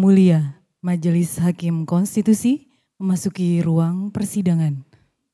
Mulia, Majelis Hakim Konstitusi memasuki ruang persidangan.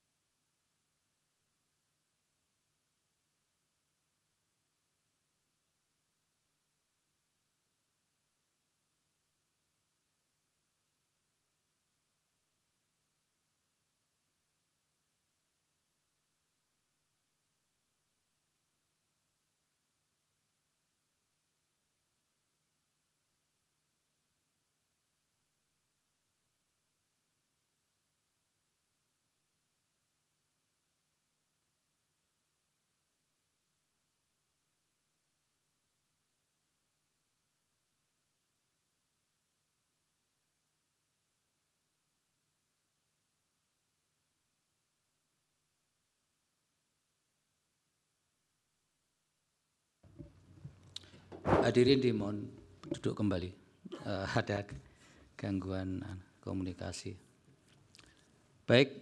Hadirin dimohon duduk kembali. Ada gangguan komunikasi. Baik,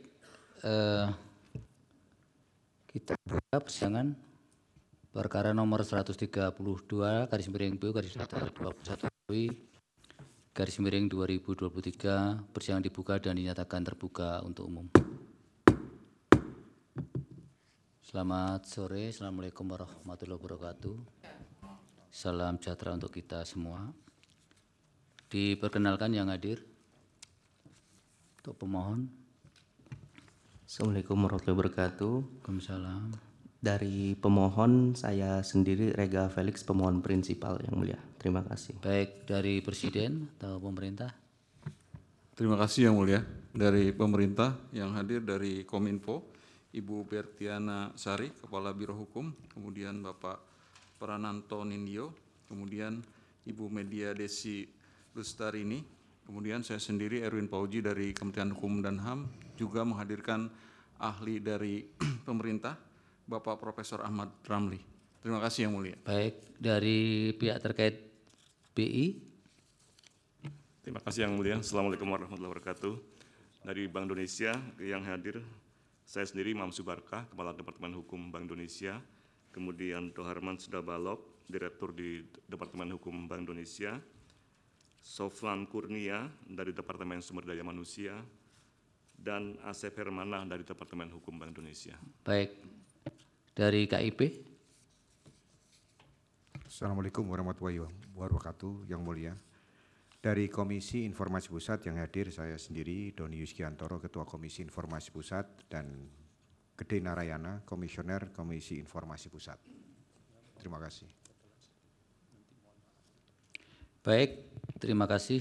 kita buka persidangan perkara nomor 132 garis miring BU garis datar 21 garis miring 2023. Persidangan dibuka dan dinyatakan terbuka untuk umum. Selamat sore, Assalamualaikum warahmatullahi wabarakatuh. Salam sejahtera untuk kita semua. Diperkenalkan yang hadir untuk pemohon. Assalamualaikum warahmatullahi wabarakatuh. Waalaikumsalam. Dari pemohon saya sendiri Rega Felix, pemohon prinsipal yang mulia. Terima kasih. Baik, dari Presiden atau pemerintah? Terima kasih yang mulia. Dari pemerintah yang hadir dari Kominfo, Ibu Bertiana Sari, Kepala Biro Hukum, kemudian Bapak Prananto Nindyo, kemudian Ibu Media Desi Lustarini, kemudian saya sendiri Erwin Pauji dari Kementerian Hukum dan HAM, juga menghadirkan ahli dari pemerintah, Bapak Profesor Ahmad Ramli. Terima kasih yang mulia. Baik, dari pihak terkait BI. Terima kasih yang mulia. Assalamualaikum warahmatullahi wabarakatuh. Dari Bank Indonesia yang hadir, saya sendiri Imam Subarkah, Kepala Departemen Hukum Bank Indonesia, kemudian Toharman Sudabalok, Direktur di Departemen Hukum Bank Indonesia, Soflan Kurnia dari Departemen Sumber Daya Manusia, dan Asep Hermanah dari Departemen Hukum Bank Indonesia. Baik, dari KIP. Assalamualaikum warahmatullahi wabarakatuh yang mulia. Dari Komisi Informasi Pusat yang hadir saya sendiri Doni Yuskiantoro, Ketua Komisi Informasi Pusat, dan Gede Narayana, Komisioner Komisi Informasi Pusat. Terima kasih. Baik, terima kasih.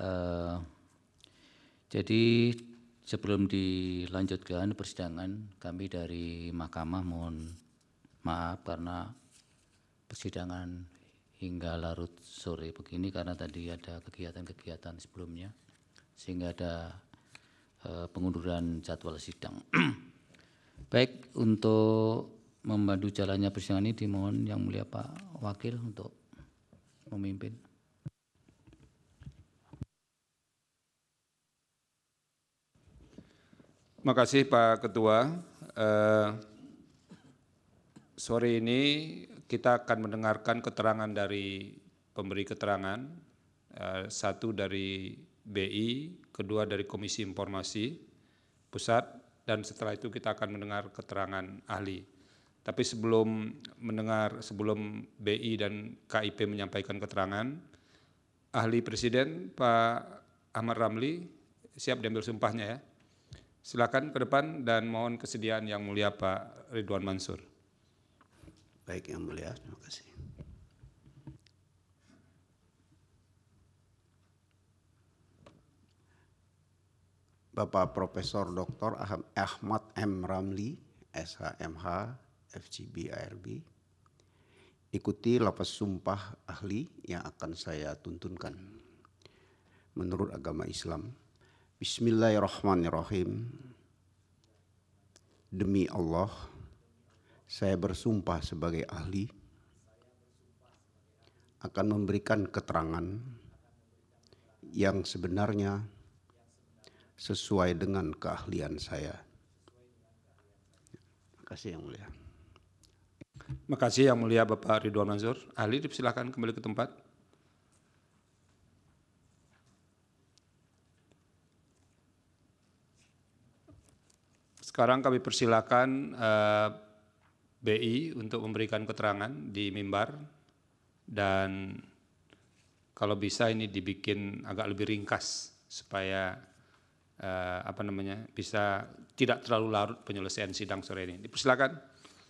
Jadi sebelum dilanjutkan persidangan, kami dari Mahkamah mohon maaf karena persidangan hingga larut sore begini karena tadi ada kegiatan-kegiatan sebelumnya sehingga ada pengunduran jadwal sidang. Baik, untuk membantu jalannya persidangan ini dimohon yang mulia Pak Wakil untuk memimpin. Terima kasih Pak Ketua. Sore ini kita akan mendengarkan keterangan dari pemberi keterangan, satu dari BI, kedua dari Komisi Informasi Pusat, dan setelah itu kita akan mendengar keterangan ahli. Tapi sebelum BI dan KIP menyampaikan keterangan, ahli Presiden Pak Ahmad Ramli siap diambil sumpahnya ya. Silakan ke depan dan mohon kesediaan yang mulia Pak Ridwan Mansur. Baik yang mulia, terima kasih. Bapak Profesor Dr. Ahmad M. Ramli, SHMH, FGB, ARB, ikuti lafaz sumpah ahli yang akan saya tuntunkan. Menurut agama Islam, Bismillahirrahmanirrahim. Demi Allah, saya bersumpah sebagai ahli akan memberikan keterangan yang sebenarnya sesuai dengan keahlian saya. Terima kasih yang mulia. Terima kasih yang mulia Bapak Ridwan Mansur. Ahli dipersilakan kembali ke tempat. Sekarang kami persilakan BI untuk memberikan keterangan di mimbar, dan kalau bisa ini dibikin agak lebih ringkas supaya bisa tidak terlalu larut penyelesaian sidang sore ini. Dipersilakan.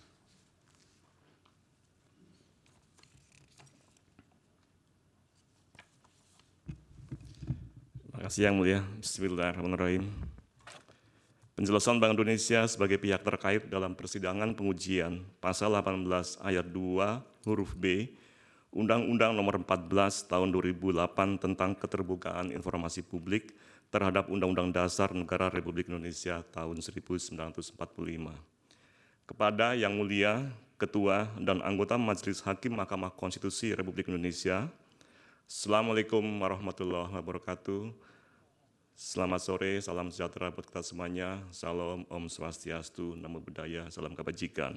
Terima kasih Yang Mulia. Bismillahirrahmanirrahim. Penjelasan Bank Indonesia sebagai pihak terkait dalam persidangan pengujian pasal 18 ayat 2 huruf B Undang-Undang Nomor 14 Tahun 2008 tentang Keterbukaan Informasi Publik terhadap Undang-Undang Dasar Negara Republik Indonesia tahun 1945. Kepada Yang Mulia Ketua dan anggota Majelis Hakim Mahkamah Konstitusi Republik Indonesia, Assalamualaikum warahmatullahi wabarakatuh. Selamat sore, salam sejahtera buat kita semuanya. Salam, Om Swastiastu, Namo Buddhaya, salam kebajikan.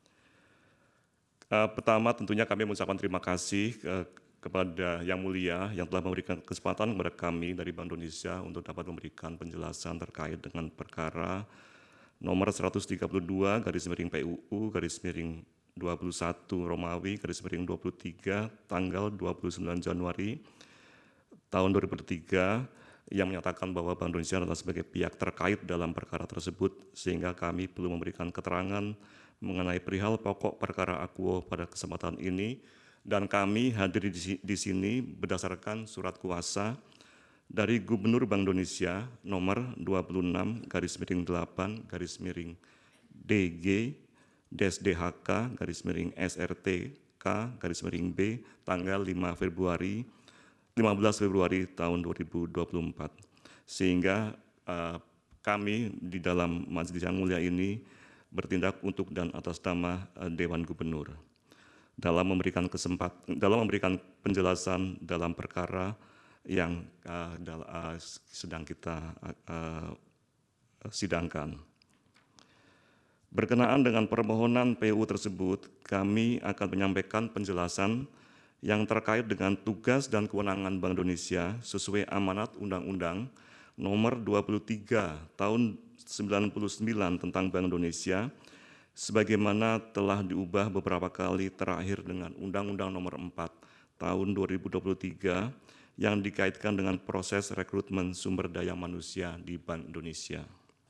Pertama tentunya kami mengucapkan terima kasih kepada Yang Mulia yang telah memberikan kesempatan kepada kami dari Bank Indonesia untuk dapat memberikan penjelasan terkait dengan perkara nomor 132 garis miring PUU garis miring 21 Romawi garis miring 23 tanggal 29 Januari tahun 2003 yang menyatakan bahwa Bank Indonesia adalah sebagai pihak terkait dalam perkara tersebut, sehingga kami perlu memberikan keterangan mengenai perihal pokok perkara akuo pada kesempatan ini, dan kami hadir di sini berdasarkan surat kuasa dari Gubernur Bank Indonesia nomor 26 garis miring 8 garis miring DG DSDHK garis miring SRTK garis miring B tanggal 15 Februari tahun 2024. Sehingga kami di dalam majelis yang mulia ini bertindak untuk dan atas nama Dewan Gubernur dalam memberikan penjelasan dalam perkara yang sedang kita sidangkan. Berkenaan dengan permohonan PU tersebut, kami akan menyampaikan penjelasan yang terkait dengan tugas dan kewenangan Bank Indonesia sesuai amanat Undang-Undang Nomor 23 Tahun 99 tentang Bank Indonesia, sebagaimana telah diubah beberapa kali terakhir dengan Undang-Undang Nomor 4 Tahun 2023 yang dikaitkan dengan proses rekrutmen sumber daya manusia di Bank Indonesia.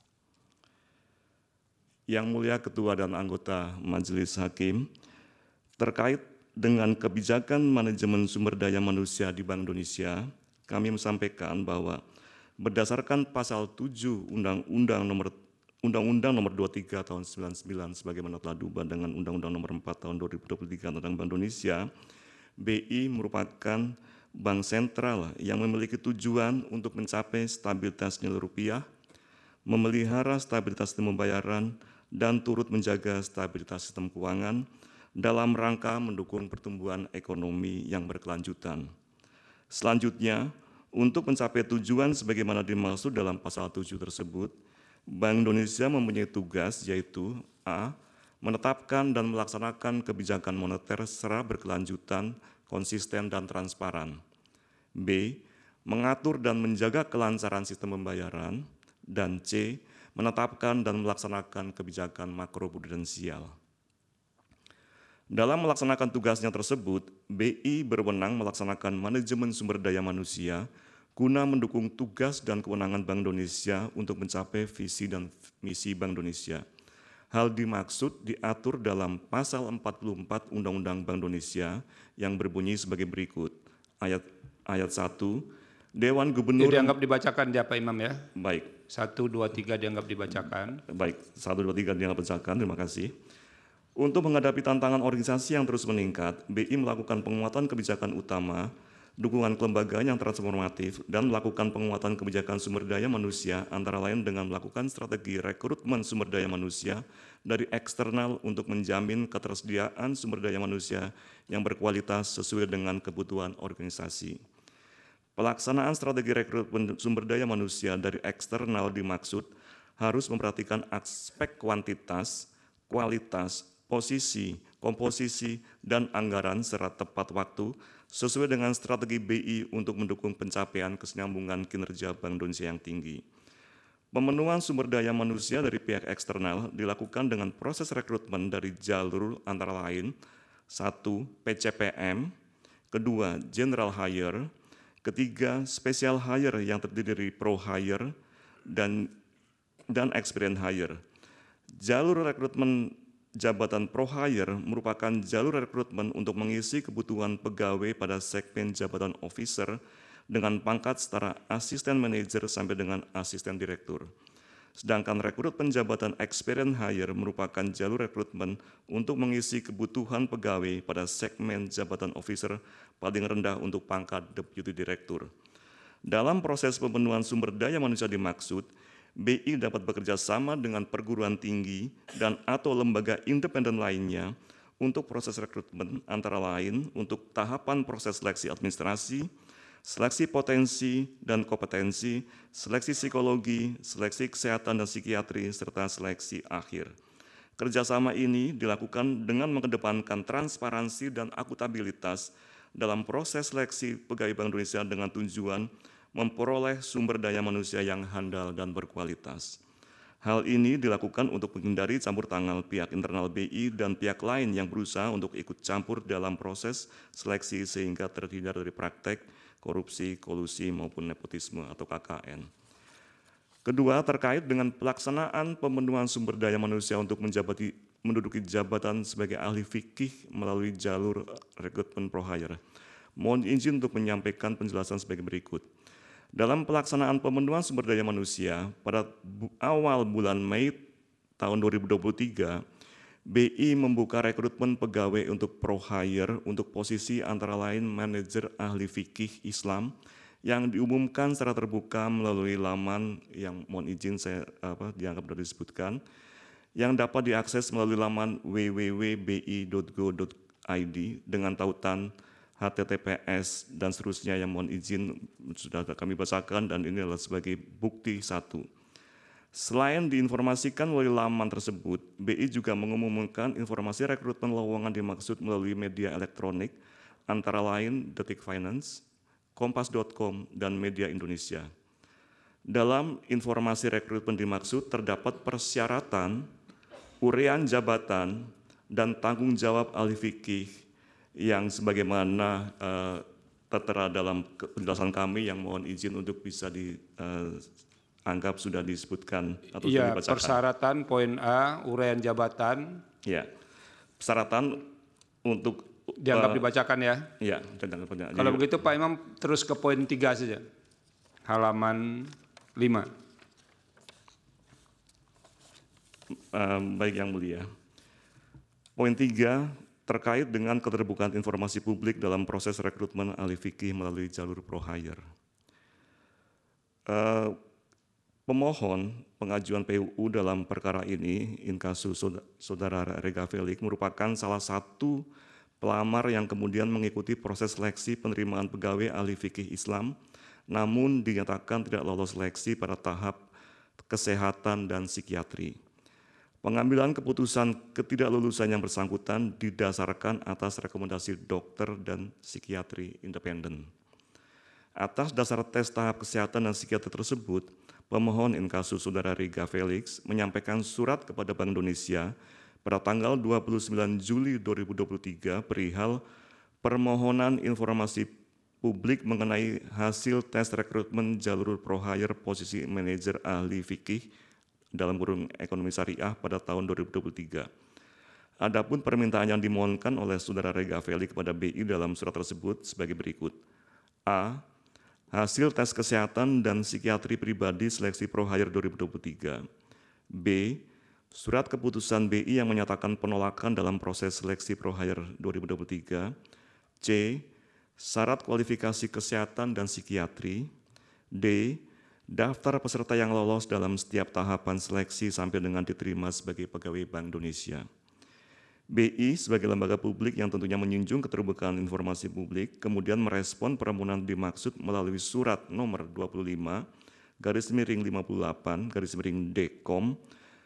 Yang Mulia Ketua dan anggota Majelis Hakim, terkait dengan kebijakan manajemen sumber daya manusia di Bank Indonesia, kami menyampaikan bahwa berdasarkan pasal 7 Undang-Undang Nomor 23 Tahun 99 sebagaimana telah diubah dengan Undang-Undang Nomor 4 Tahun 2023 tentang Bank Indonesia, BI merupakan bank sentral yang memiliki tujuan untuk mencapai stabilitas nilai rupiah, memelihara stabilitas sistem pembayaran, dan turut menjaga stabilitas sistem keuangan dalam rangka mendukung pertumbuhan ekonomi yang berkelanjutan. Selanjutnya, untuk mencapai tujuan sebagaimana dimaksud dalam pasal 7 tersebut, Bank Indonesia mempunyai tugas yaitu A. Menetapkan dan melaksanakan kebijakan moneter secara berkelanjutan, konsisten, dan transparan. B. Mengatur dan menjaga kelancaran sistem pembayaran. Dan C. Menetapkan dan melaksanakan kebijakan makroprudensial. Dalam melaksanakan tugasnya tersebut, BI berwenang melaksanakan manajemen sumber daya manusia guna mendukung tugas dan kewenangan Bank Indonesia untuk mencapai visi dan misi Bank Indonesia. Hal dimaksud diatur dalam pasal 44 Undang-Undang Bank Indonesia yang berbunyi sebagai berikut. Ayat 1, Dewan Gubernur... Jadi dianggap dibacakan ya Pak Imam ya? Baik. 1, 2, 3 dianggap dibacakan. Baik, 1, 2, 3 dianggap dibacakan, terima kasih. Untuk menghadapi tantangan organisasi yang terus meningkat, BI melakukan penguatan kebijakan utama, dukungan kelembagaan yang transformatif, dan melakukan penguatan kebijakan sumber daya manusia, antara lain dengan melakukan strategi rekrutmen sumber daya manusia dari eksternal untuk menjamin ketersediaan sumber daya manusia yang berkualitas sesuai dengan kebutuhan organisasi. Pelaksanaan strategi rekrutmen sumber daya manusia dari eksternal dimaksud harus memperhatikan aspek kuantitas, kualitas, posisi, komposisi, dan anggaran secara tepat waktu sesuai dengan strategi BI untuk mendukung pencapaian kesinambungan kinerja Bank Indonesia yang tinggi. Pemenuhan sumber daya manusia dari pihak eksternal dilakukan dengan proses rekrutmen dari jalur antara lain 1. PCPM, kedua General Hire, ketiga Special Hire yang terdiri dari Pro Hire dan Experience Hire. Jalur rekrutmen jabatan Pro Hire merupakan jalur rekrutmen untuk mengisi kebutuhan pegawai pada segmen jabatan officer dengan pangkat setara asisten manajer sampai dengan asisten direktur. Sedangkan rekrutmen jabatan Experience Hire merupakan jalur rekrutmen untuk mengisi kebutuhan pegawai pada segmen jabatan officer paling rendah untuk pangkat deputy direktur. Dalam proses pemenuhan sumber daya manusia dimaksud, BI dapat bekerja sama dengan perguruan tinggi dan atau lembaga independen lainnya untuk proses rekrutmen antara lain untuk tahapan proses seleksi administrasi, seleksi potensi dan kompetensi, seleksi psikologi, seleksi kesehatan dan psikiatri, serta seleksi akhir. Kerjasama ini dilakukan dengan mengedepankan transparansi dan akuntabilitas dalam proses seleksi pegawai Bank Indonesia dengan tujuan memperoleh sumber daya manusia yang handal dan berkualitas. Hal ini dilakukan untuk menghindari campur tangan pihak internal BI dan pihak lain yang berusaha untuk ikut campur dalam proses seleksi sehingga terhindar dari praktek korupsi, kolusi, maupun nepotisme atau KKN. Kedua, terkait dengan pelaksanaan pemenuhan sumber daya manusia untuk menduduki jabatan sebagai ahli fikih melalui jalur rekrutmen Pro Hire. Mohon izin untuk menyampaikan penjelasan sebagai berikut. Dalam pelaksanaan pemenuhan sumber daya manusia, pada awal bulan Mei tahun 2023, BI membuka rekrutmen pegawai untuk Pro Hire untuk posisi antara lain manajer ahli fikih Islam yang diumumkan secara terbuka melalui laman yang mohon izin saya dianggap sudah disebutkan, yang dapat diakses melalui laman www.bi.go.id dengan tautan HTTPS dan seterusnya yang mohon izin sudah kami bacakan dan ini adalah sebagai bukti satu. Selain diinformasikan melalui laman tersebut, BI juga mengumumkan informasi rekrutmen lowongan dimaksud melalui media elektronik, antara lain Detik Finance, Kompas.com, dan Media Indonesia. Dalam informasi rekrutmen dimaksud terdapat persyaratan, uraian jabatan, dan tanggung jawab ahli fikih yang sebagaimana tertera dalam penjelasan kami yang mohon izin untuk bisa anggap sudah disebutkan atau sudah dibacakan. Persyaratan poin A, uraian jabatan. Ya, persyaratan untuk dianggap dibacakan ya. Ya, kalau begitu Pak Imam terus ke poin 3 saja. Halaman 5. Baik yang mulia. Poin 3 terkait dengan keterbukaan informasi publik dalam proses rekrutmen ahli fikih melalui jalur Pro Hire. Pemohon pengajuan PUU dalam perkara ini, inkasus Saudara Rega Felix, merupakan salah satu pelamar yang kemudian mengikuti proses seleksi penerimaan pegawai ahli fikih Islam, namun dinyatakan tidak lolos seleksi pada tahap kesehatan dan psikiatri. Pengambilan keputusan ketidaklulusan yang bersangkutan didasarkan atas rekomendasi dokter dan psikiatri independen. Atas dasar tes tahap kesehatan dan psikiatri tersebut, pemohon inkasus Saudara Rega Felix menyampaikan surat kepada Bank Indonesia pada tanggal 29 Juli 2023 perihal permohonan informasi publik mengenai hasil tes rekrutmen jalur Pro Hire posisi manajer ahli fikih dalam kurung ekonomi syariah pada tahun 2023. Adapun permintaan yang dimohonkan oleh Saudara Rega Felix kepada BI dalam surat tersebut sebagai berikut. A. Hasil tes kesehatan dan psikiatri pribadi seleksi Pro Hire 2023. B. Surat keputusan BI yang menyatakan penolakan dalam proses seleksi Pro Hire 2023. C. Syarat kualifikasi kesehatan dan psikiatri. D. Daftar peserta yang lolos dalam setiap tahapan seleksi sampai dengan diterima sebagai pegawai Bank Indonesia. BI sebagai lembaga publik yang tentunya menjunjung keterbukaan informasi publik, kemudian merespon permohonan dimaksud melalui surat nomor 25/58/DKOM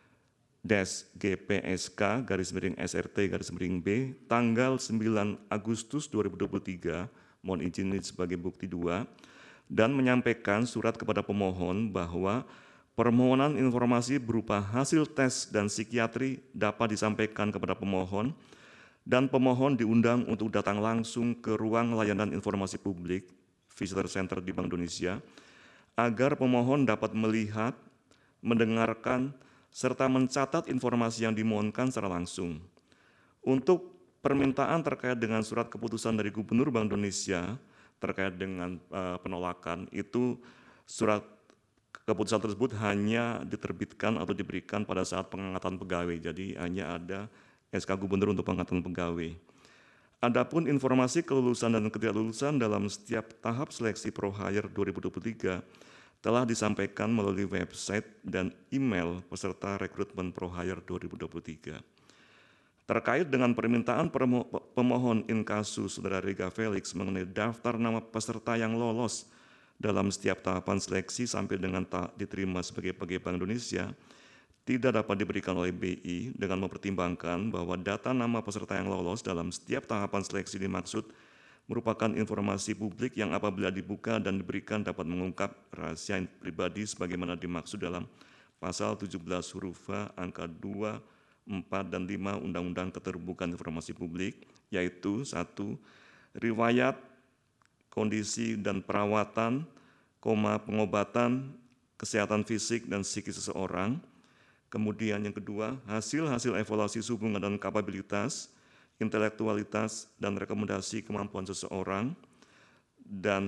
-GPSK/SRT/B tanggal 9 Agustus 2023, mohon izin ini sebagai bukti 2, dan menyampaikan surat kepada pemohon bahwa permohonan informasi berupa hasil tes dan psikiatri dapat disampaikan kepada pemohon dan pemohon diundang untuk datang langsung ke ruang layanan informasi publik Visitor Center di Bank Indonesia agar pemohon dapat melihat, mendengarkan, serta mencatat informasi yang dimohonkan secara langsung. Untuk permintaan terkait dengan surat keputusan dari Gubernur Bank Indonesia terkait dengan penolakan, itu surat keputusan tersebut hanya diterbitkan atau diberikan pada saat pengangkatan pegawai. Jadi hanya ada SK Gubernur untuk pengangkatan pegawai. Adapun informasi kelulusan dan ketidaklulusan dalam setiap tahap seleksi Pro Hire 2023 telah disampaikan melalui website dan email peserta rekrutmen Pro Hire 2023. Terkait dengan permintaan pemohon in kasus Saudara Rega Felix mengenai daftar nama peserta yang lolos dalam setiap tahapan seleksi sampai dengan diterima sebagai pegawai Bank Indonesia, tidak dapat diberikan oleh BI dengan mempertimbangkan bahwa data nama peserta yang lolos dalam setiap tahapan seleksi dimaksud merupakan informasi publik yang apabila dibuka dan diberikan dapat mengungkap rahasia pribadi sebagaimana dimaksud dalam pasal 17 huruf H angka 2, 4, dan 5 Undang-Undang Keterbukaan Informasi Publik, yaitu 1. Riwayat, kondisi, dan perawatan, pengobatan, kesehatan fisik dan psikis seseorang. Kemudian yang kedua, hasil-hasil evaluasi hubungan dan kapabilitas, intelektualitas, dan rekomendasi kemampuan seseorang. Dan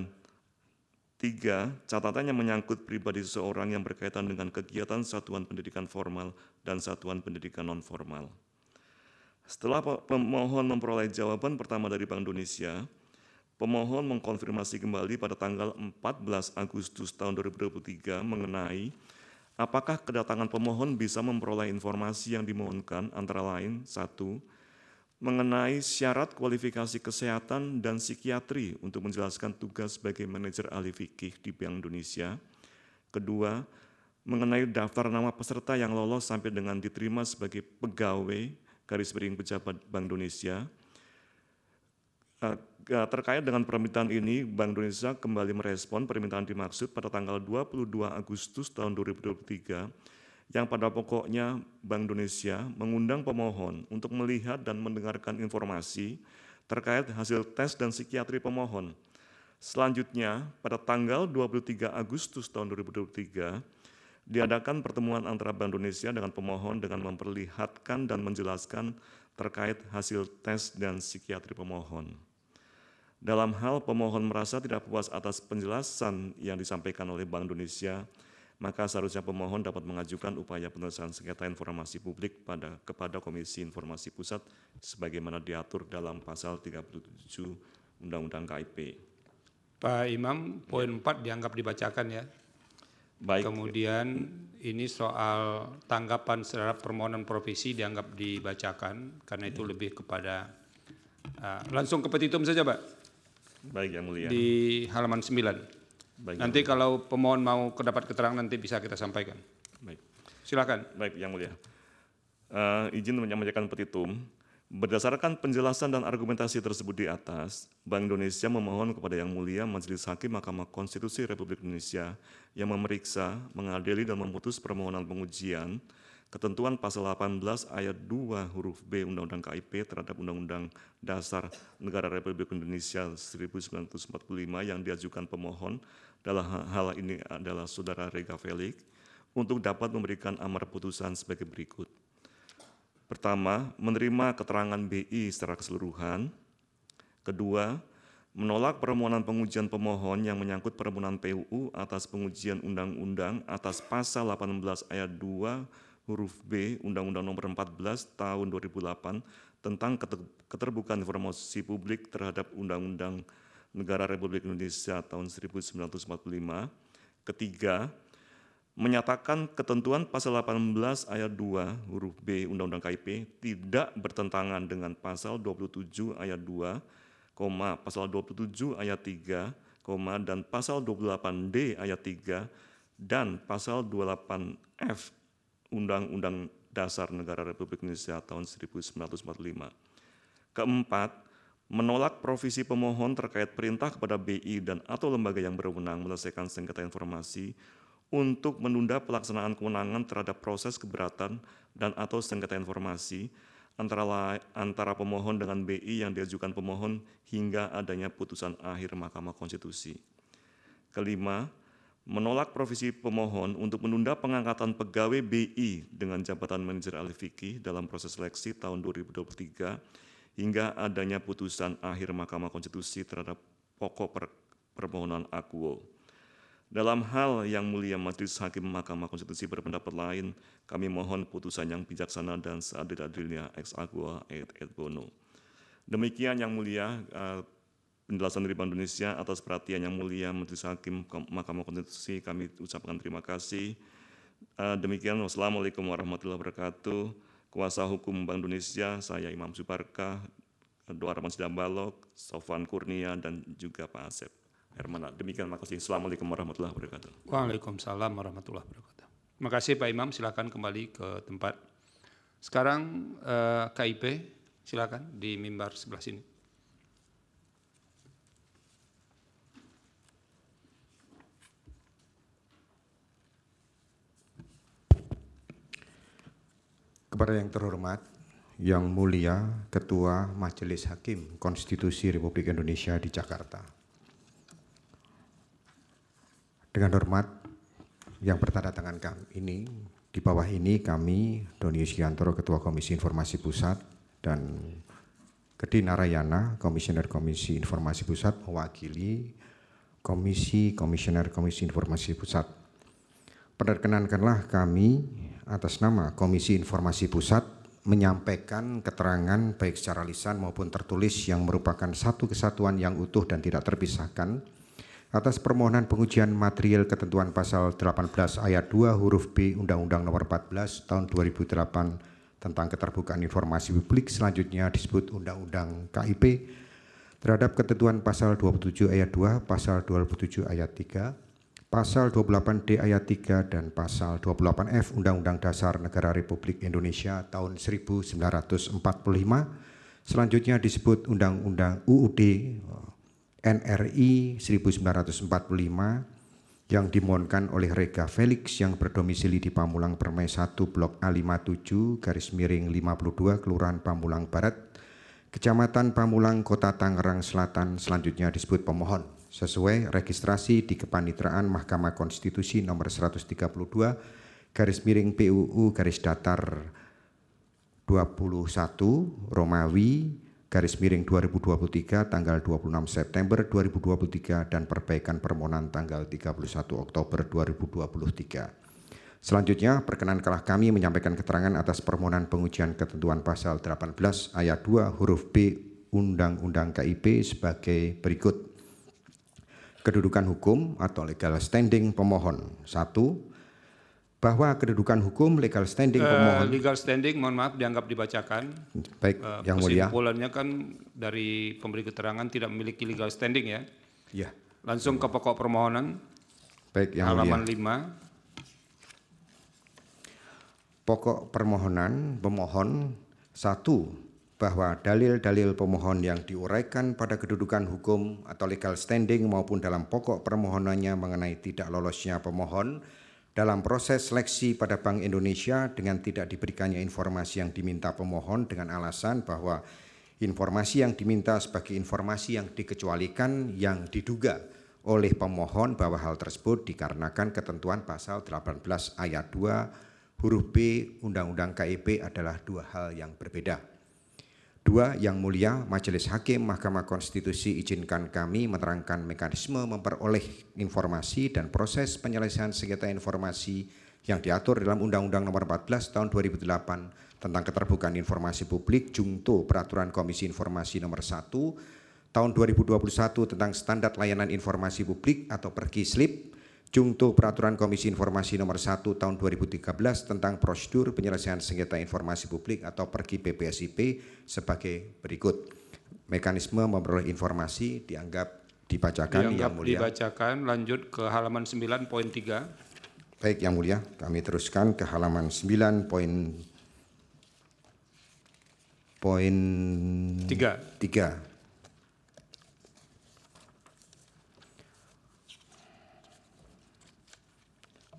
3, catatan yang menyangkut pribadi seseorang yang berkaitan dengan kegiatan satuan pendidikan formal dan satuan pendidikan non-formal. Setelah pemohon memperoleh jawaban pertama dari Bank Indonesia, pemohon mengkonfirmasi kembali pada tanggal 14 Agustus tahun 2023 mengenai apakah kedatangan pemohon bisa memperoleh informasi yang dimohonkan antara lain 1. Mengenai syarat kualifikasi kesehatan dan psikiatri untuk menjelaskan tugas sebagai manajer ahli fikih di Bank Indonesia. 2. Mengenai daftar nama peserta yang lolos sampai dengan diterima sebagai pegawai _pejabat Bank Indonesia. Terkait dengan permintaan ini, Bank Indonesia kembali merespon permintaan dimaksud pada tanggal 22 Agustus tahun 2023 yang pada pokoknya Bank Indonesia mengundang pemohon untuk melihat dan mendengarkan informasi terkait hasil tes dan psikiatri pemohon. Selanjutnya, pada tanggal 23 Agustus tahun 2023, diadakan pertemuan antara Bank Indonesia dengan pemohon dengan memperlihatkan dan menjelaskan terkait hasil tes dan psikiatri pemohon. Dalam hal pemohon merasa tidak puas atas penjelasan yang disampaikan oleh Bank Indonesia, maka seharusnya pemohon dapat mengajukan upaya penyelesaian sengketa informasi publik kepada Komisi Informasi Pusat sebagaimana diatur dalam pasal 37 Undang-Undang KIP. Pak Imam, poin 4 dianggap dibacakan ya. Baik. Kemudian ini soal tanggapan terhadap permohonan provisi dianggap dibacakan karena itu lebih kepada langsung ke petitum saja, Pak. Baik, Yang Mulia. Di halaman 9. Baik, nanti kalau pemohon mau dapat keterangan nanti bisa kita sampaikan. Baik. Silakan. Baik, Yang Mulia. Izin menyampaikan petitum. Berdasarkan penjelasan dan argumentasi tersebut di atas, Bank Indonesia memohon kepada Yang Mulia Majelis Hakim Mahkamah Konstitusi Republik Indonesia yang memeriksa, mengadili dan memutus permohonan pengujian ketentuan pasal 18 ayat 2 huruf B Undang-Undang KIP terhadap Undang-Undang Dasar Negara Republik Indonesia 1945 yang diajukan pemohon dalam hal ini adalah Saudara Rega Felix untuk dapat memberikan amar putusan sebagai berikut. Pertama, menerima keterangan BI secara keseluruhan. Kedua, menolak permohonan pengujian pemohon yang menyangkut permohonan PUU atas pengujian undang-undang atas pasal 18 ayat 2 huruf B Undang-Undang Nomor 14 Tahun 2008 tentang keterbukaan informasi publik terhadap Undang-Undang Negara Republik Indonesia tahun 1945. Ketiga, menyatakan ketentuan pasal 18 ayat 2 huruf B Undang-Undang KIP tidak bertentangan dengan pasal 27 ayat 2, pasal 27 ayat 3, dan pasal 28D ayat 3 dan pasal 28F Undang-Undang Dasar Negara Republik Indonesia tahun 1945. Keempat, menolak provisi pemohon terkait perintah kepada BI dan atau lembaga yang berwenang menyelesaikan sengketa informasi untuk menunda pelaksanaan kewenangan terhadap proses keberatan dan atau sengketa informasi antara pemohon dengan BI yang diajukan pemohon hingga adanya putusan akhir Mahkamah Konstitusi. Kelima, menolak provisi pemohon untuk menunda pengangkatan pegawai BI dengan jabatan manajer ahli fikih dalam proses seleksi tahun 2023 hingga adanya putusan akhir Mahkamah Konstitusi terhadap pokok permohonan akuo. Dalam hal yang mulia Majelis Hakim Mahkamah Konstitusi berpendapat lain, kami mohon putusan yang bijaksana dan seadil-adilnya ex aequo et bono. Demikian yang mulia penjelasan dari Bank Indonesia. Atas perhatian yang mulia Majelis Hakim Mahkamah Konstitusi kami ucapkan terima kasih. Demikian, wassalamualaikum warahmatullahi wabarakatuh. Kuasa Hukum Bank Indonesia, saya Imam Subarkah, Doa Rahman Sidambalok, Sofwan Kurnia, dan juga Pak Asep Hermana. Demikian, makasih. Assalamualaikum warahmatullahi wabarakatuh. Waalaikumsalam warahmatullahi wabarakatuh. Terima kasih Pak Imam, silakan kembali ke tempat. Sekarang KIP, silakan di mimbar sebelah sini. Kepada yang terhormat, yang mulia Ketua Majelis Hakim Konstitusi Republik Indonesia di Jakarta. Dengan hormat yang bertanda tangan kami ini, di bawah ini kami, Doni Yuskiantoro, Ketua Komisi Informasi Pusat, dan Gede Narayana, Komisioner Komisi Informasi Pusat, mewakili Komisioner Komisi Informasi Pusat. Perkenankanlah kami atas nama Komisi Informasi Pusat menyampaikan keterangan baik secara lisan maupun tertulis yang merupakan satu kesatuan yang utuh dan tidak terpisahkan atas permohonan pengujian material ketentuan pasal 18 ayat 2 huruf B Undang-Undang Nomor 14 Tahun 2008 tentang keterbukaan informasi publik, selanjutnya disebut Undang-Undang KIP, terhadap ketentuan pasal 27 ayat 2, pasal 27 ayat 3, pasal 28D ayat 3 dan pasal 28F Undang-Undang Dasar Negara Republik Indonesia tahun 1945, selanjutnya disebut Undang-Undang UUD NRI 1945 yang dimohonkan oleh Rega Felix yang berdomisili di Pamulang Permai 1 Blok A57 _52 Kelurahan Pamulang Barat, Kecamatan Pamulang, Kota Tangerang Selatan, selanjutnya disebut pemohon sesuai registrasi di Kepanitraan Mahkamah Konstitusi nomor 132 _PUU _21 Romawi _2023 tanggal 26 September 2023 dan perbaikan permohonan tanggal 31 Oktober 2023. Selanjutnya, perkenankanlah kami menyampaikan keterangan atas permohonan pengujian ketentuan pasal 18 ayat 2 huruf B Undang-Undang KIP sebagai berikut. Kedudukan hukum atau legal standing pemohon. 1. Bahwa kedudukan hukum legal standing pemohon. Legal standing, mohon maaf, dianggap dibacakan. Baik, yang mulia. Kesimpulannya kan dari pemberi keterangan tidak memiliki legal standing ya. Ya. Langsung ke pokok permohonan. Baik, yang halaman mulia. 5. Pokok permohonan pemohon 1. Bahwa dalil-dalil pemohon yang diuraikan pada kedudukan hukum atau legal standing maupun dalam pokok permohonannya mengenai tidak lolosnya pemohon dalam proses seleksi pada Bank Indonesia dengan tidak diberikannya informasi yang diminta pemohon dengan alasan bahwa informasi yang diminta sebagai informasi yang dikecualikan yang diduga oleh pemohon bahwa hal tersebut dikarenakan ketentuan pasal 18 ayat 2 huruf B Undang-Undang KIP adalah dua hal yang berbeda. 2. Yang mulia Majelis Hakim Mahkamah Konstitusi, izinkan kami menerangkan mekanisme memperoleh informasi dan proses penyelesaian sengketa informasi yang diatur dalam Undang-Undang Nomor 14 Tahun 2008 tentang keterbukaan informasi publik Jungto Peraturan Komisi Informasi Nomor 1 Tahun 2021 tentang standar layanan informasi publik atau Perkislip, Jungto Peraturan Komisi Informasi Nomor 1 Tahun 2013 tentang prosedur penyelesaian sengketa informasi publik atau Perki PPSIP sebagai berikut. Mekanisme memperoleh informasi dianggap dibacakan. Yang mulia. Dibacakan, lanjut ke halaman 9.3. Baik, yang mulia, kami teruskan ke halaman 9.3.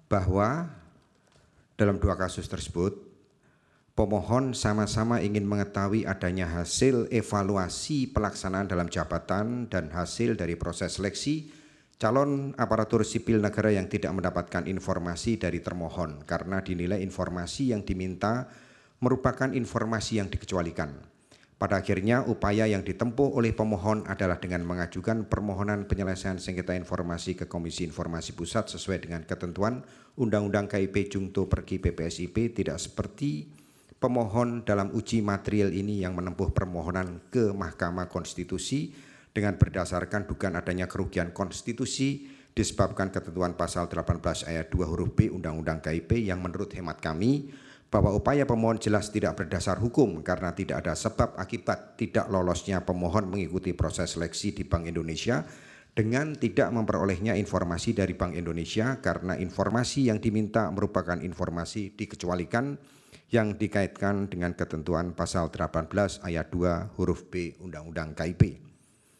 bahwa dalam dua kasus tersebut, pemohon sama-sama ingin mengetahui adanya hasil evaluasi pelaksanaan dalam jabatan dan hasil dari proses seleksi calon aparatur sipil negara yang tidak mendapatkan informasi dari termohon karena dinilai informasi yang diminta merupakan informasi yang dikecualikan. Pada akhirnya upaya yang ditempuh oleh pemohon adalah dengan mengajukan permohonan penyelesaian sengketa informasi ke Komisi Informasi Pusat sesuai dengan ketentuan Undang-Undang KIP Jungto Perki PPSIP, tidak seperti pemohon dalam uji material ini yang menempuh permohonan ke Mahkamah Konstitusi dengan berdasarkan dugaan adanya kerugian konstitusi disebabkan ketentuan pasal 18 ayat 2 huruf B Undang-Undang KIP yang menurut hemat kami bahwa upaya pemohon jelas tidak berdasar hukum karena tidak ada sebab akibat tidak lolosnya pemohon mengikuti proses seleksi di Bank Indonesia dengan tidak memperolehnya informasi dari Bank Indonesia karena informasi yang diminta merupakan informasi dikecualikan yang dikaitkan dengan ketentuan pasal 18 ayat 2 huruf B Undang-Undang KIP.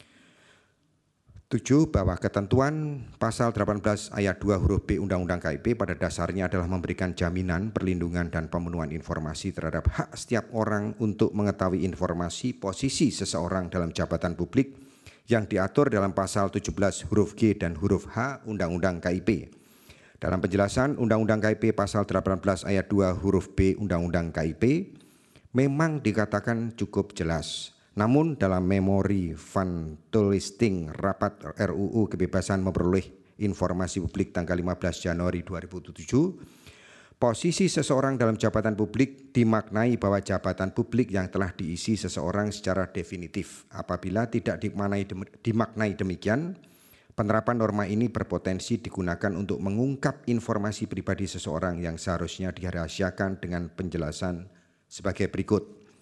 7. Bahwa ketentuan pasal 18 ayat 2 huruf B Undang-Undang KIP pada dasarnya adalah memberikan jaminan, perlindungan, dan pemenuhan informasi terhadap hak setiap orang untuk mengetahui informasi posisi seseorang dalam jabatan publik yang diatur dalam pasal 17 huruf G dan huruf H Undang-Undang KIP. Dalam penjelasan Undang-Undang KIP pasal 18 ayat 2 huruf B Undang-Undang KIP memang dikatakan cukup jelas. Namun dalam memori Van Tullisting rapat RUU kebebasan memperoleh informasi publik tanggal 15 Januari 2007, posisi seseorang dalam jabatan publik dimaknai bahwa jabatan publik yang telah diisi seseorang secara definitif. Apabila tidak dimaknai demikian, penerapan norma ini berpotensi digunakan untuk mengungkap informasi pribadi seseorang yang seharusnya dirahasiakan dengan penjelasan sebagai berikut.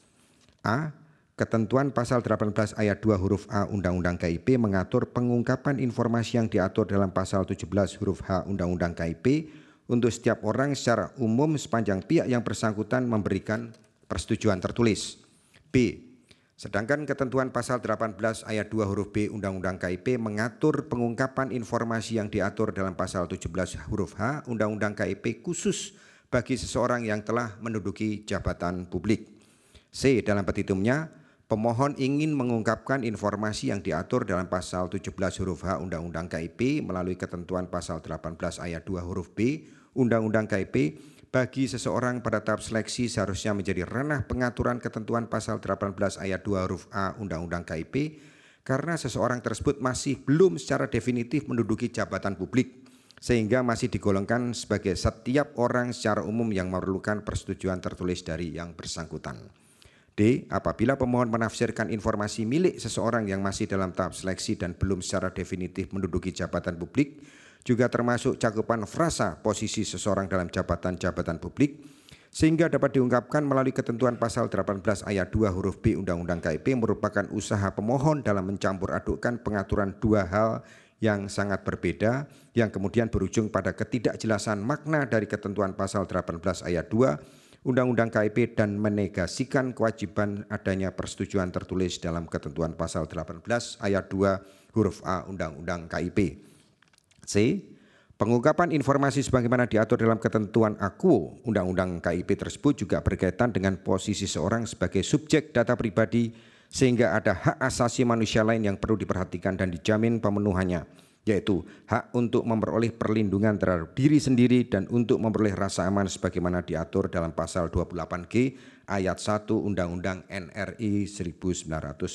A. Ketentuan pasal 18 ayat 2 huruf A Undang-Undang KIP mengatur pengungkapan informasi yang diatur dalam pasal 17 huruf H Undang-Undang KIP untuk setiap orang secara umum sepanjang pihak yang bersangkutan memberikan persetujuan tertulis. B. Sedangkan ketentuan pasal 18 ayat 2 huruf B Undang-Undang KIP mengatur pengungkapan informasi yang diatur dalam pasal 17 huruf H Undang-Undang KIP khusus bagi seseorang yang telah menduduki jabatan publik. C. Dalam petitumnya, pemohon ingin mengungkapkan informasi yang diatur dalam pasal 17 huruf H Undang-Undang KIP melalui ketentuan pasal 18 ayat 2 huruf B Undang-Undang KIP bagi seseorang pada tahap seleksi seharusnya menjadi ranah pengaturan ketentuan pasal 18 ayat 2 huruf A Undang-Undang KIP karena seseorang tersebut masih belum secara definitif menduduki jabatan publik sehingga masih digolongkan sebagai setiap orang secara umum yang memerlukan persetujuan tertulis dari yang bersangkutan. D. Apabila pemohon menafsirkan informasi milik seseorang yang masih dalam tahap seleksi dan belum secara definitif menduduki jabatan publik, juga termasuk cakupan frasa posisi seseorang dalam jabatan-jabatan publik, sehingga dapat diungkapkan melalui ketentuan pasal 18 ayat 2 huruf B Undang-Undang KIP merupakan usaha pemohon dalam mencampur adukkan pengaturan dua hal yang sangat berbeda, yang kemudian berujung pada ketidakjelasan makna dari ketentuan pasal 18 ayat 2 Undang-Undang KIP dan menegasikan kewajiban adanya persetujuan tertulis dalam ketentuan pasal 18 ayat 2 huruf A Undang-Undang KIP. C. Pengungkapan informasi sebagaimana diatur dalam ketentuan AKUO Undang-Undang KIP tersebut juga berkaitan dengan posisi seorang sebagai subjek data pribadi sehingga ada hak asasi manusia lain yang perlu diperhatikan dan dijamin pemenuhannya, yaitu hak untuk memperoleh perlindungan terhadap diri sendiri dan untuk memperoleh rasa aman sebagaimana diatur dalam pasal 28G ayat 1 Undang-Undang NRI 1945.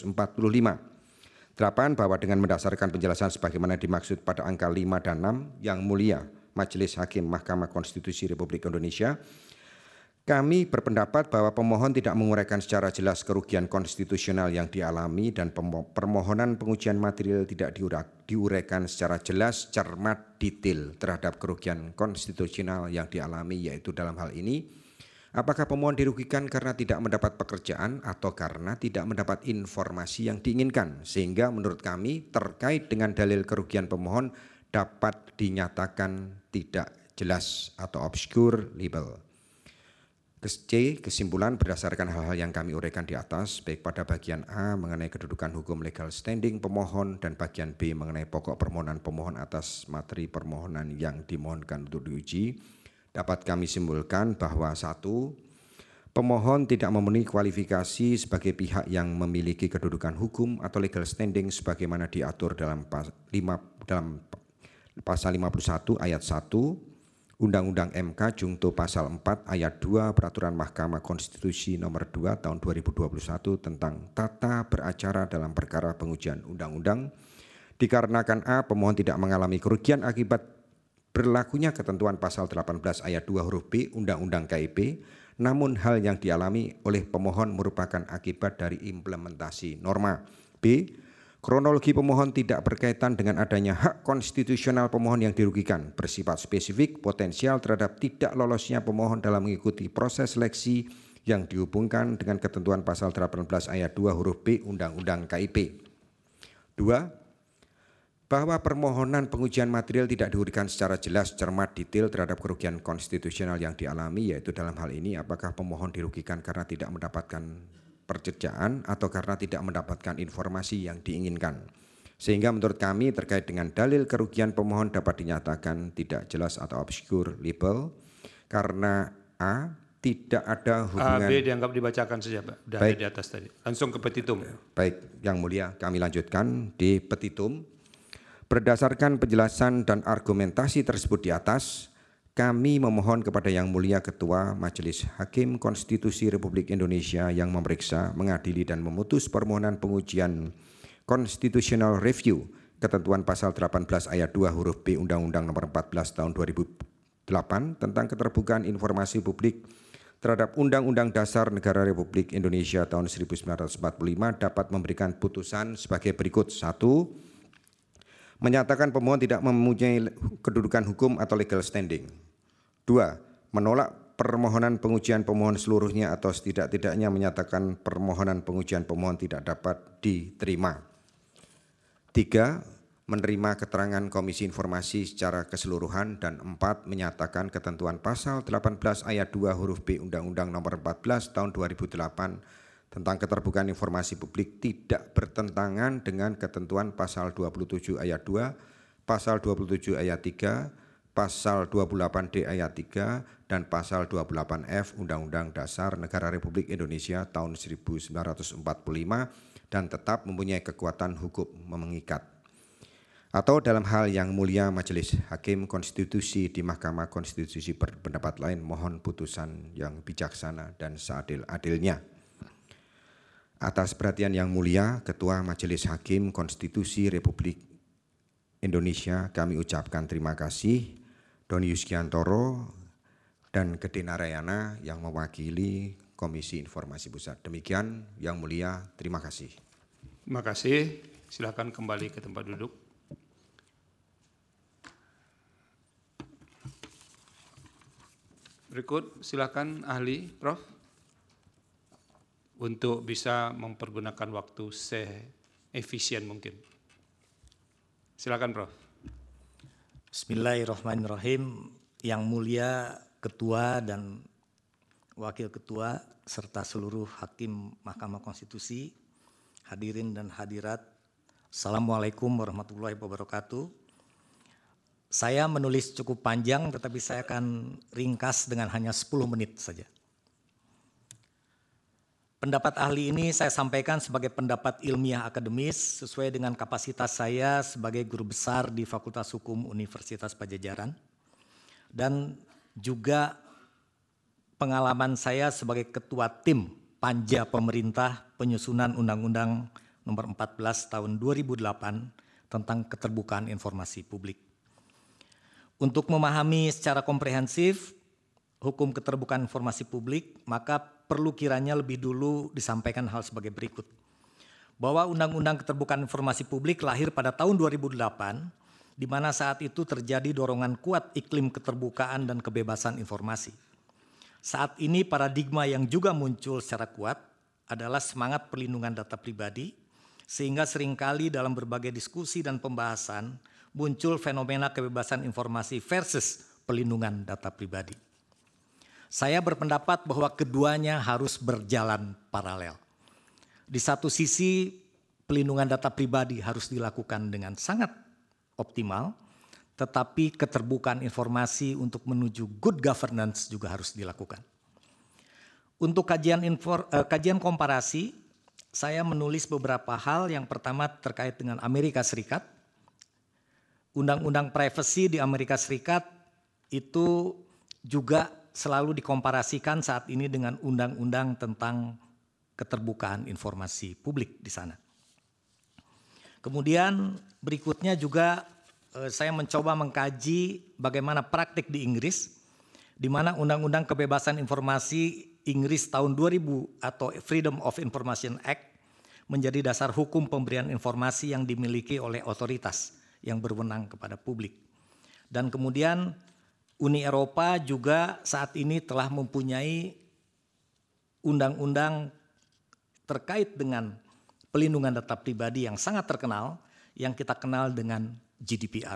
8. Bahwa dengan mendasarkan penjelasan sebagaimana dimaksud pada angka 5 dan 6 yang mulia Majelis Hakim Mahkamah Konstitusi Republik Indonesia, kami berpendapat bahwa pemohon tidak menguraikan secara jelas kerugian konstitusional yang dialami dan permohonan pengujian material tidak diuraikan secara jelas, cermat, detail terhadap kerugian konstitusional yang dialami, yaitu dalam hal ini, apakah pemohon dirugikan karena tidak mendapat pekerjaan atau karena tidak mendapat informasi yang diinginkan, sehingga menurut kami terkait dengan dalil kerugian pemohon dapat dinyatakan tidak jelas atau obscure libel. C. Kesimpulan berdasarkan hal-hal yang kami uraikan di atas, baik pada bagian A mengenai kedudukan hukum legal standing pemohon dan bagian B mengenai pokok permohonan pemohon atas materi permohonan yang dimohonkan untuk diuji, dapat kami simpulkan bahwa 1. Pemohon tidak memenuhi kualifikasi sebagai pihak yang memiliki kedudukan hukum atau legal standing sebagaimana diatur dalam pasal 51 ayat 1 Undang-Undang MK Jungto Pasal 4 Ayat 2 Peraturan Mahkamah Konstitusi Nomor 2 Tahun 2021 tentang tata beracara dalam perkara pengujian undang-undang, dikarenakan A. Pemohon tidak mengalami kerugian akibat berlakunya ketentuan Pasal 18 Ayat 2 huruf B Undang-Undang KIP, namun hal yang dialami oleh pemohon merupakan akibat dari implementasi norma. B. Kronologi pemohon tidak berkaitan dengan adanya hak konstitusional pemohon yang dirugikan, bersifat spesifik, potensial terhadap tidak lolosnya pemohon dalam mengikuti proses seleksi yang dihubungkan dengan ketentuan Pasal 18 Ayat 2 huruf B Undang-Undang KIP. 2. Bahwa permohonan pengujian material tidak diuraikan secara jelas, cermat, detail terhadap kerugian konstitusional yang dialami, yaitu dalam hal ini apakah pemohon dirugikan karena tidak mendapatkan percerjaan atau karena tidak mendapatkan informasi yang diinginkan. Sehingga menurut kami terkait dengan dalil kerugian pemohon dapat dinyatakan tidak jelas atau obscure label karena A. Tidak ada hubungan. B dianggap dibacakan saja, Pak. Sudah ada di atas tadi. Langsung ke petitum. Baik, Yang Mulia, kami lanjutkan di petitum. Berdasarkan penjelasan dan argumentasi tersebut di atas, kami memohon kepada Yang Mulia Ketua Majelis Hakim Konstitusi Republik Indonesia yang memeriksa, mengadili dan memutus permohonan pengujian Constitutional Review ketentuan Pasal 18 Ayat 2 huruf B Undang-Undang Nomor 14 Tahun 2008 tentang keterbukaan informasi publik terhadap Undang-Undang Dasar Negara Republik Indonesia tahun 1945 dapat memberikan putusan sebagai berikut. 1. Menyatakan pemohon tidak mempunyai kedudukan hukum atau legal standing. 2. Menolak permohonan pengujian pemohon seluruhnya atau setidak-tidaknya menyatakan permohonan pengujian pemohon tidak dapat diterima. 3. Menerima keterangan Komisi Informasi secara keseluruhan. Dan 4. Menyatakan ketentuan Pasal 18 Ayat 2 huruf B Undang-Undang Nomor 14 Tahun 2008 tentang keterbukaan informasi publik tidak bertentangan dengan ketentuan Pasal 27 Ayat 2, Pasal 27 Ayat 3, Pasal 28D Ayat 3, dan Pasal 28F Undang-Undang Dasar Negara Republik Indonesia tahun 1945 dan tetap mempunyai kekuatan hukum mengikat. Atau dalam hal yang mulia Majelis Hakim Konstitusi di Mahkamah Konstitusi berpendapat lain, mohon putusan yang bijaksana dan seadil-adilnya. Atas perhatian Yang Mulia Ketua Majelis Hakim Konstitusi Republik Indonesia, kami ucapkan terima kasih Doni Yuskiantoro dan Gede Narayana yang mewakili Komisi Informasi Pusat. Demikian Yang Mulia, terima kasih. Terima kasih. Silakan kembali ke tempat duduk. Berikut silakan ahli, Prof. Untuk bisa mempergunakan waktu se-efisien mungkin. Silakan, Prof. Bismillahirrahmanirrahim. Yang Mulia Ketua dan Wakil Ketua serta seluruh Hakim Mahkamah Konstitusi, hadirin dan hadirat, Assalamualaikum warahmatullahi wabarakatuh. Saya menulis cukup panjang tetapi saya akan ringkas dengan hanya 10 menit saja. Pendapat ahli ini saya sampaikan sebagai pendapat ilmiah akademis sesuai dengan kapasitas saya sebagai guru besar di Fakultas Hukum Universitas Padjadjaran dan juga pengalaman saya sebagai ketua tim Panja Pemerintah Penyusunan Undang-Undang Nomor 14 Tahun 2008 tentang keterbukaan informasi publik. Untuk memahami secara komprehensif hukum keterbukaan informasi publik, maka perlu kiranya lebih dulu disampaikan hal sebagai berikut. Bahwa Undang-Undang Keterbukaan Informasi Publik lahir pada tahun 2008, di mana saat itu terjadi dorongan kuat iklim keterbukaan dan kebebasan informasi. Saat ini paradigma yang juga muncul secara kuat adalah semangat perlindungan data pribadi, sehingga seringkali dalam berbagai diskusi dan pembahasan muncul fenomena kebebasan informasi versus perlindungan data pribadi. Saya berpendapat bahwa keduanya harus berjalan paralel. Di satu sisi, pelindungan data pribadi harus dilakukan dengan sangat optimal, tetapi keterbukaan informasi untuk menuju good governance juga harus dilakukan. Untuk kajian komparasi, saya menulis beberapa hal. Yang pertama terkait dengan Amerika Serikat. Undang-undang privasi di Amerika Serikat itu juga selalu dikomparasikan saat ini dengan undang-undang tentang keterbukaan informasi publik di sana. Kemudian berikutnya juga saya mencoba mengkaji bagaimana praktik di Inggris, di mana Undang-Undang Kebebasan Informasi Inggris tahun 2000 atau Freedom of Information Act menjadi dasar hukum pemberian informasi yang dimiliki oleh otoritas yang berwenang kepada publik. Dan kemudian Uni Eropa juga saat ini telah mempunyai undang-undang terkait dengan pelindungan data pribadi yang sangat terkenal, yang kita kenal dengan GDPR.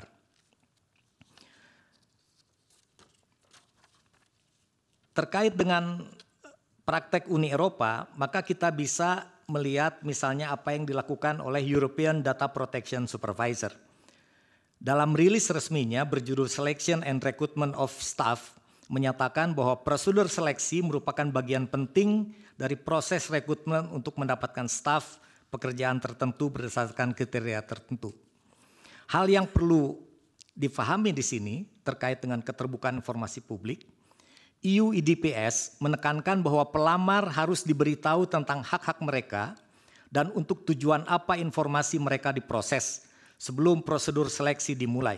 Terkait dengan praktek Uni Eropa, maka kita bisa melihat misalnya apa yang dilakukan oleh European Data Protection Supervisor. Dalam rilis resminya berjudul Selection and Recruitment of Staff menyatakan bahwa prosedur seleksi merupakan bagian penting dari proses rekrutmen untuk mendapatkan staf pekerjaan tertentu berdasarkan kriteria tertentu. Hal yang perlu difahami di sini terkait dengan keterbukaan informasi publik, EU IDPS menekankan bahwa pelamar harus diberitahu tentang hak-hak mereka dan untuk tujuan apa informasi mereka diproses sebelum prosedur seleksi dimulai.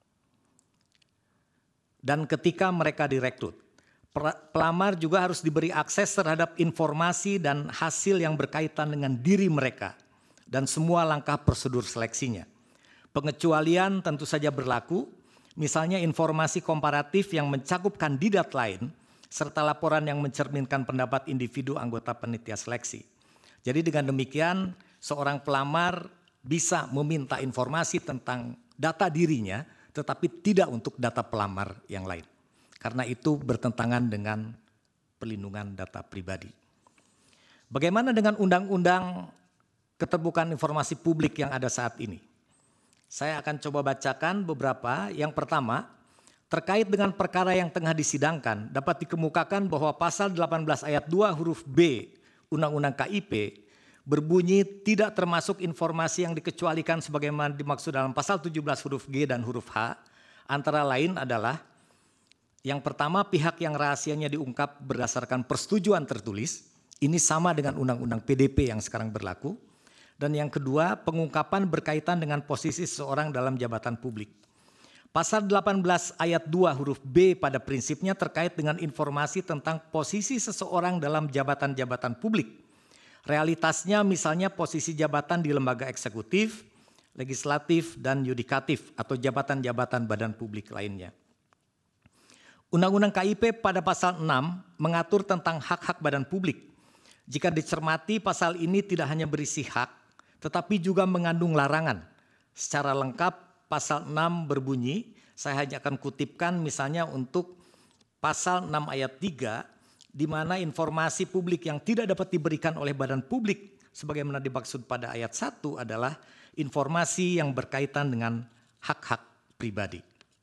Dan ketika mereka direkrut, pelamar juga harus diberi akses terhadap informasi dan hasil yang berkaitan dengan diri mereka dan semua langkah prosedur seleksinya. Pengecualian tentu saja berlaku, misalnya informasi komparatif yang mencakup kandidat lain serta laporan yang mencerminkan pendapat individu anggota panitia seleksi. Jadi dengan demikian seorang pelamar bisa meminta informasi tentang data dirinya tetapi tidak untuk data pelamar yang lain. Karena itu bertentangan dengan pelindungan data pribadi. Bagaimana dengan undang-undang keterbukaan informasi publik yang ada saat ini? Saya akan coba bacakan beberapa. Yang pertama, terkait dengan perkara yang tengah disidangkan, dapat dikemukakan bahwa pasal 18 ayat 2 huruf B Undang-Undang KIP berbunyi tidak termasuk informasi yang dikecualikan sebagaimana dimaksud dalam pasal 17 huruf G dan huruf H. Antara lain adalah yang pertama, pihak yang rahasianya diungkap berdasarkan persetujuan tertulis. Ini sama dengan Undang-Undang PDP yang sekarang berlaku. Dan yang kedua, pengungkapan berkaitan dengan posisi seseorang dalam jabatan publik. Pasal 18 ayat 2 huruf B pada prinsipnya terkait dengan informasi tentang posisi seseorang dalam jabatan-jabatan publik. Realitasnya misalnya posisi jabatan di lembaga eksekutif, legislatif, dan yudikatif atau jabatan-jabatan badan publik lainnya. Undang-Undang KIP pada pasal 6 mengatur tentang hak-hak badan publik. Jika dicermati pasal ini tidak hanya berisi hak, tetapi juga mengandung larangan. Secara lengkap pasal 6 berbunyi, saya hanya akan kutipkan misalnya untuk pasal 6 ayat 3, di mana informasi publik yang tidak dapat diberikan oleh badan publik sebagaimana dimaksud pada ayat 1 adalah informasi yang berkaitan dengan hak-hak pribadi.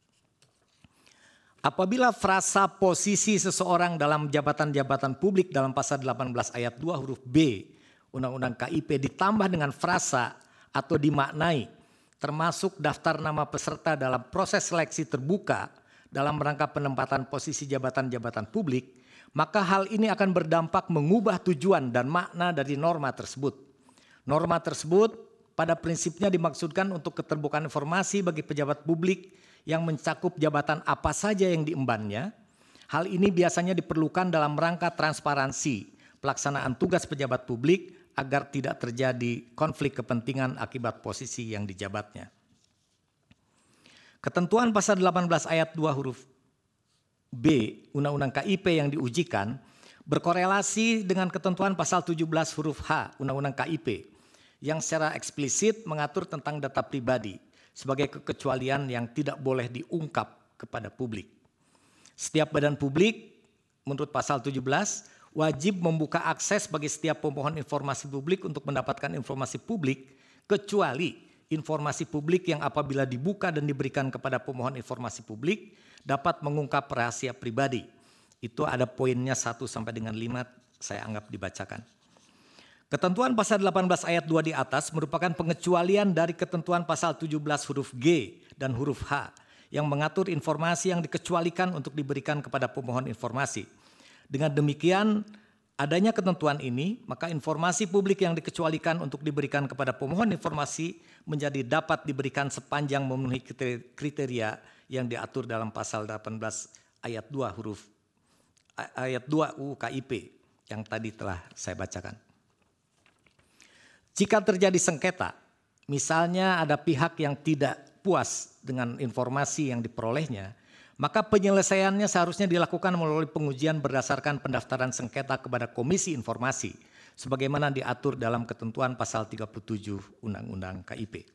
Apabila frasa posisi seseorang dalam jabatan-jabatan publik dalam pasal 18 ayat 2 huruf B Undang-Undang KIP ditambah dengan frasa atau dimaknai termasuk daftar nama peserta dalam proses seleksi terbuka dalam rangka penempatan posisi jabatan-jabatan publik, maka hal ini akan berdampak mengubah tujuan dan makna dari norma tersebut. Norma tersebut pada prinsipnya dimaksudkan untuk keterbukaan informasi bagi pejabat publik yang mencakup jabatan apa saja yang diembannya. Hal ini biasanya diperlukan dalam rangka transparansi pelaksanaan tugas pejabat publik agar tidak terjadi konflik kepentingan akibat posisi yang dijabatnya. Ketentuan pasal 18 ayat 2 huruf B Undang-Undang KIP yang diujikan berkorelasi dengan ketentuan pasal 17 huruf H Undang-Undang KIP yang secara eksplisit mengatur tentang data pribadi sebagai kekecualian yang tidak boleh diungkap kepada publik. Setiap badan publik menurut pasal 17 wajib membuka akses bagi setiap pemohon informasi publik untuk mendapatkan informasi publik kecuali informasi publik yang apabila dibuka dan diberikan kepada pemohon informasi publik dapat mengungkap rahasia pribadi. Itu ada poinnya 1 sampai dengan 5 saya anggap dibacakan. Ketentuan pasal 18 ayat 2 di atas merupakan pengecualian dari ketentuan pasal 17 huruf G dan huruf H yang mengatur informasi yang dikecualikan untuk diberikan kepada pemohon informasi. Dengan demikian, adanya ketentuan ini, maka informasi publik yang dikecualikan untuk diberikan kepada pemohon informasi menjadi dapat diberikan sepanjang memenuhi kriteria yang diatur dalam pasal 18 ayat 2 UU KIP yang tadi telah saya bacakan. Jika terjadi sengketa, misalnya ada pihak yang tidak puas dengan informasi yang diperolehnya, maka penyelesaiannya seharusnya dilakukan melalui pengujian berdasarkan pendaftaran sengketa kepada Komisi Informasi, sebagaimana diatur dalam ketentuan pasal 37 Undang-Undang KIP.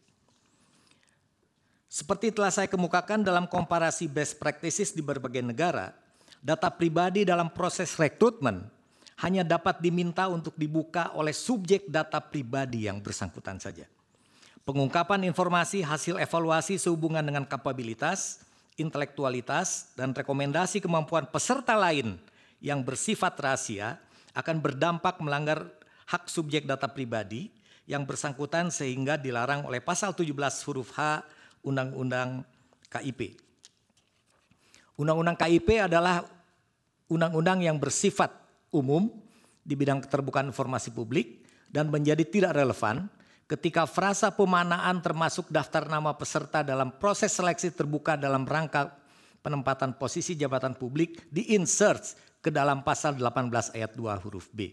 Seperti telah saya kemukakan dalam komparasi best practices di berbagai negara, data pribadi dalam proses rekrutmen hanya dapat diminta untuk dibuka oleh subjek data pribadi yang bersangkutan saja. Pengungkapan informasi hasil evaluasi sehubungan dengan kapabilitas, intelektualitas, dan rekomendasi kemampuan peserta lain yang bersifat rahasia akan berdampak melanggar hak subjek data pribadi yang bersangkutan sehingga dilarang oleh pasal 17 huruf H Undang-Undang KIP. Undang-Undang KIP adalah undang-undang yang bersifat umum di bidang keterbukaan informasi publik dan menjadi tidak relevan ketika frasa pemanaan termasuk daftar nama peserta dalam proses seleksi terbuka dalam rangka penempatan posisi jabatan publik di-insert ke dalam pasal 18 ayat 2 huruf B.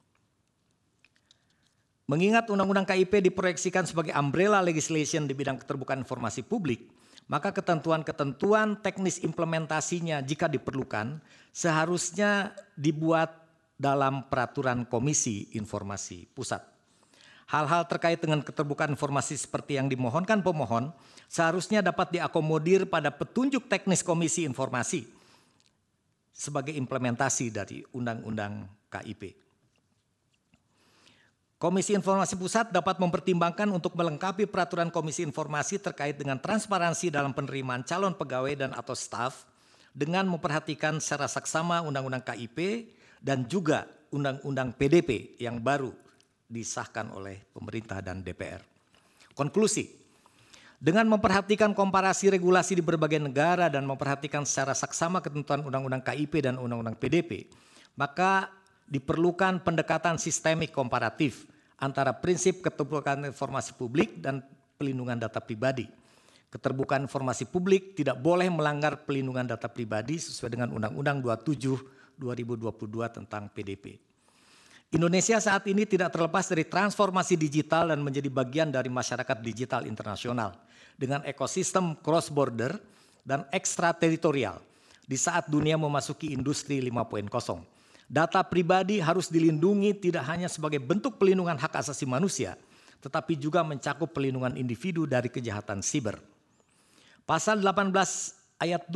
Mengingat Undang-Undang KIP diproyeksikan sebagai umbrella legislation di bidang keterbukaan informasi publik, maka ketentuan-ketentuan teknis implementasinya jika diperlukan seharusnya dibuat dalam peraturan Komisi Informasi Pusat. Hal-hal terkait dengan keterbukaan informasi seperti yang dimohonkan pemohon seharusnya dapat diakomodir pada petunjuk teknis Komisi Informasi sebagai implementasi dari Undang-Undang KIP. Komisi Informasi Pusat dapat mempertimbangkan untuk melengkapi peraturan Komisi Informasi terkait dengan transparansi dalam penerimaan calon pegawai dan atau staf dengan memperhatikan secara saksama Undang-Undang KIP dan juga Undang-Undang PDP yang baru disahkan oleh pemerintah dan DPR. Konklusi, dengan memperhatikan komparasi regulasi di berbagai negara dan memperhatikan secara saksama ketentuan Undang-Undang KIP dan Undang-Undang PDP, maka diperlukan pendekatan sistemik komparatif antara prinsip keterbukaan informasi publik dan pelindungan data pribadi. Keterbukaan informasi publik tidak boleh melanggar pelindungan data pribadi sesuai dengan Undang-Undang 27 2022 tentang PDP. Indonesia saat ini tidak terlepas dari transformasi digital dan menjadi bagian dari masyarakat digital internasional dengan ekosistem cross-border dan ekstrateritorial di saat dunia memasuki industri 5.0. Data pribadi harus dilindungi tidak hanya sebagai bentuk pelindungan hak asasi manusia, tetapi juga mencakup pelindungan individu dari kejahatan siber. Pasal 18 ayat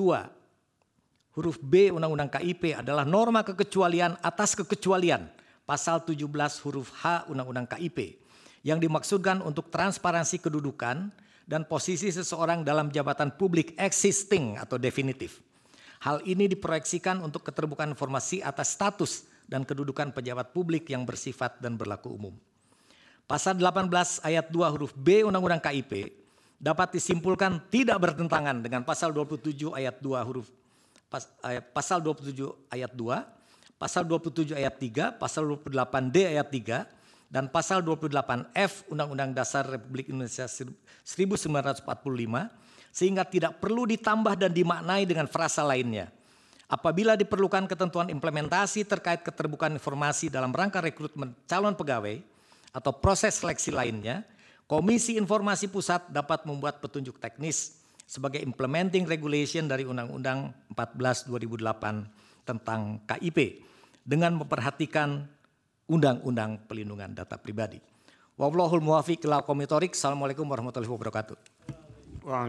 2 huruf B Undang-Undang KIP adalah norma kekecualian atas kekecualian pasal 17 huruf H Undang-Undang KIP yang dimaksudkan untuk transparansi kedudukan dan posisi seseorang dalam jabatan publik existing atau definitif. Hal ini diproyeksikan untuk keterbukaan informasi atas status dan kedudukan pejabat publik yang bersifat dan berlaku umum. Pasal 18 ayat 2 huruf B Undang-Undang KIP dapat disimpulkan tidak bertentangan dengan pasal 27 ayat 2 huruf pasal 27 ayat 2, pasal 27 ayat 3, pasal 28D ayat 3, dan pasal 28F Undang-Undang Dasar Republik Indonesia 1945, sehingga tidak perlu ditambah dan dimaknai dengan frasa lainnya. Apabila diperlukan ketentuan implementasi terkait keterbukaan informasi dalam rangka rekrutmen calon pegawai atau proses seleksi lainnya, Komisi Informasi Pusat dapat membuat petunjuk teknis sebagai implementing regulation dari Undang-Undang 14 2008 tentang KIP dengan memperhatikan Undang-Undang Pelindungan Data Pribadi. Wallahul muwaffiq ila aqwamit thoriq. Assalamualaikum warahmatullahi wabarakatuh.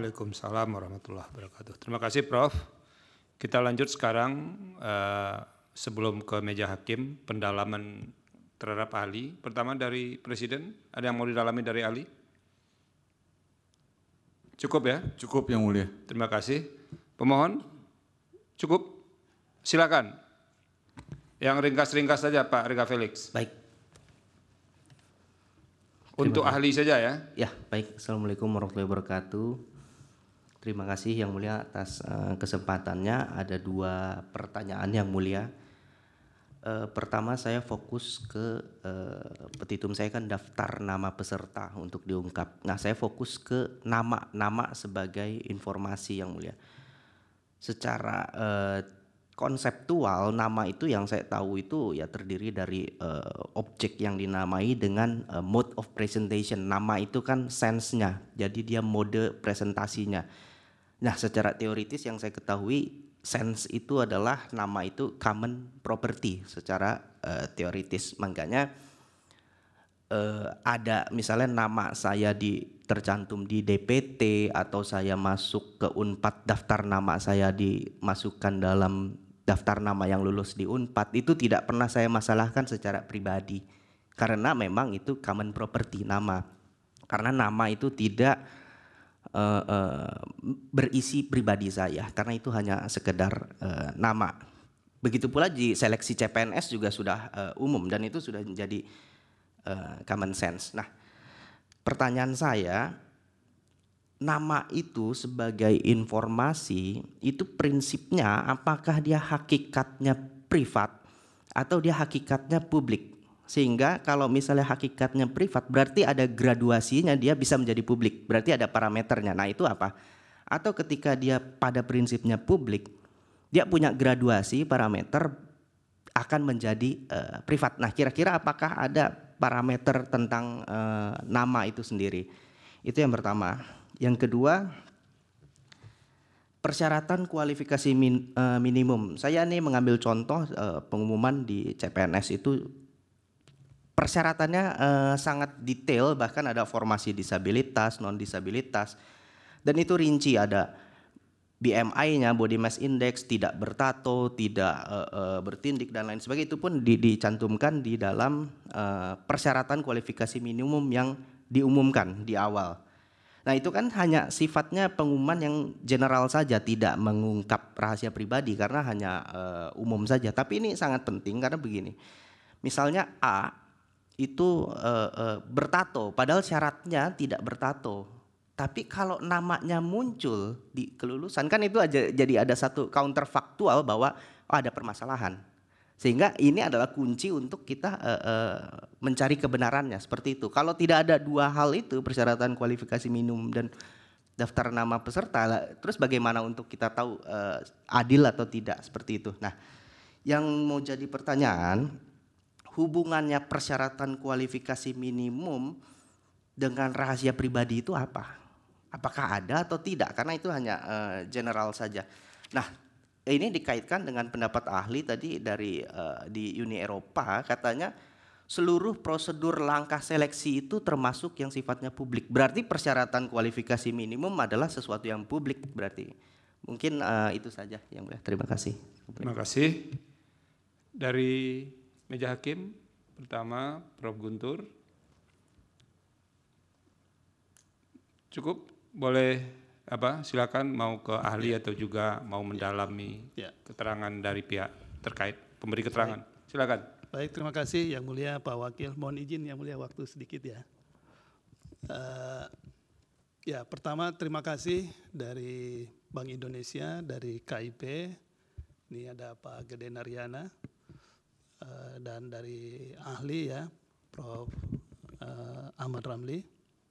Waalaikumsalam warahmatullahi wabarakatuh. Terima kasih Prof. Kita lanjut sekarang sebelum ke meja hakim, pendalaman terhadap ahli. Pertama dari Presiden, ada yang mau didalami dari ahli? Cukup ya? Cukup Yang Mulia. Terima kasih. Pemohon, cukup? Silakan. Yang ringkas-ringkas saja Pak Rega Felix. Baik. Untuk ahli saja ya. Ya, baik. Assalamualaikum warahmatullahi wabarakatuh. Terima kasih Yang Mulia atas kesempatannya. Ada 2 pertanyaan Yang Mulia. Pertama saya fokus ke petitum saya kan daftar nama peserta untuk diungkap. Nah, saya fokus ke nama sebagai informasi Yang Mulia. Secara konseptual nama itu yang saya tahu itu ya terdiri dari objek yang dinamai dengan mode of presentation. Nama itu kan sense-nya, jadi dia mode presentasinya. Nah, secara teoritis yang saya ketahui sense itu adalah nama itu common property secara teoritis. Makanya ada misalnya nama saya tercantum di DPT atau saya masuk ke Unpad, daftar nama saya dimasukkan dalam daftar nama yang lulus di Unpad, itu tidak pernah saya masalahkan secara pribadi karena memang itu common property nama, karena nama itu tidak berisi pribadi saya karena itu hanya sekedar nama. Begitu pula di seleksi CPNS juga sudah umum dan itu sudah menjadi common sense. Nah, pertanyaan saya, nama itu sebagai informasi itu prinsipnya apakah dia hakikatnya privat atau dia hakikatnya publik? Sehingga kalau misalnya hakikatnya privat berarti ada graduasinya, dia bisa menjadi publik, berarti ada parameternya. Nah, itu apa? Atau ketika dia pada prinsipnya publik, dia punya graduasi parameter akan menjadi privat. Nah, kira-kira apakah ada parameter tentang nama itu sendiri? Itu yang pertama. Yang kedua, persyaratan kualifikasi minimum. Saya ini mengambil contoh pengumuman di CPNS itu persyaratannya sangat detail, bahkan ada formasi disabilitas, non disabilitas, dan itu rinci, ada BMI-nya, body mass index, tidak bertato, tidak bertindik dan lain sebagainya. Itu pun dicantumkan di dalam persyaratan kualifikasi minimum yang diumumkan di awal. Nah, itu kan hanya sifatnya pengumuman yang general saja, tidak mengungkap rahasia pribadi karena hanya umum saja. Tapi ini sangat penting karena begini, misalnya A itu bertato, padahal syaratnya tidak bertato. Tapi kalau namanya muncul di kelulusan kan itu aja, jadi ada satu counterfaktual bahwa ada permasalahan. Sehingga ini adalah kunci untuk kita mencari kebenarannya seperti itu. Kalau tidak ada 2 hal itu, persyaratan kualifikasi minimum dan daftar nama peserta, terus bagaimana untuk kita tahu adil atau tidak seperti itu. Nah, yang mau jadi pertanyaan, hubungannya persyaratan kualifikasi minimum dengan rahasia pribadi itu apa? Apakah ada atau tidak? Karena itu hanya general saja. Nah, ini dikaitkan dengan pendapat ahli tadi dari di Uni Eropa, katanya seluruh prosedur langkah seleksi itu termasuk yang sifatnya publik. Berarti persyaratan kualifikasi minimum adalah sesuatu yang publik berarti. Mungkin itu saja yang mulia. Terima kasih. Terima kasih. Dari meja hakim, pertama Prof. Guntur. Cukup, boleh silakan mau ke ahli atau juga mau mendalami keterangan dari pihak terkait, pemberi keterangan. Silakan. Baik, terima kasih Yang Mulia Pak Wakil. Mohon izin Yang Mulia waktu sedikit ya. Pertama terima kasih dari Bank Indonesia, dari KIP. Ini ada Pak Gede Naryana. Dan dari ahli ya, Prof. Ahmad Ramli.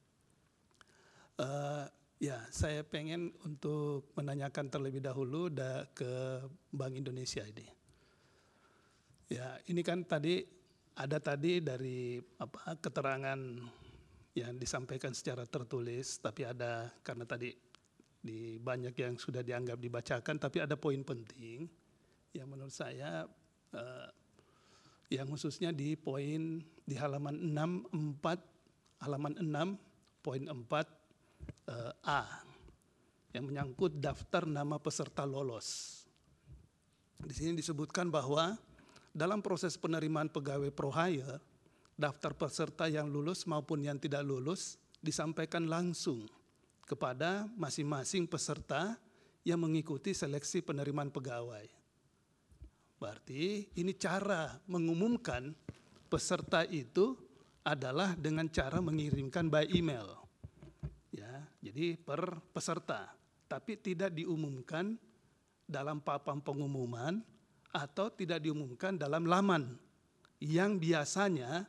Saya pengen untuk menanyakan terlebih dahulu ke Bank Indonesia ini. Ya, ini kan ada dari keterangan yang disampaikan secara tertulis, tapi ada karena tadi banyak yang sudah dianggap dibacakan, tapi ada poin penting yang menurut saya yang khususnya di poin di halaman 6 poin 4 A yang menyangkut daftar nama peserta lolos. Di sini disebutkan bahwa dalam proses penerimaan pegawai pro hire, daftar peserta yang lulus maupun yang tidak lulus disampaikan langsung kepada masing-masing peserta yang mengikuti seleksi penerimaan pegawai. Berarti ini cara mengumumkan peserta itu adalah dengan cara mengirimkan by email. Ya, jadi per peserta, tapi tidak diumumkan dalam papan pengumuman atau tidak diumumkan dalam laman yang biasanya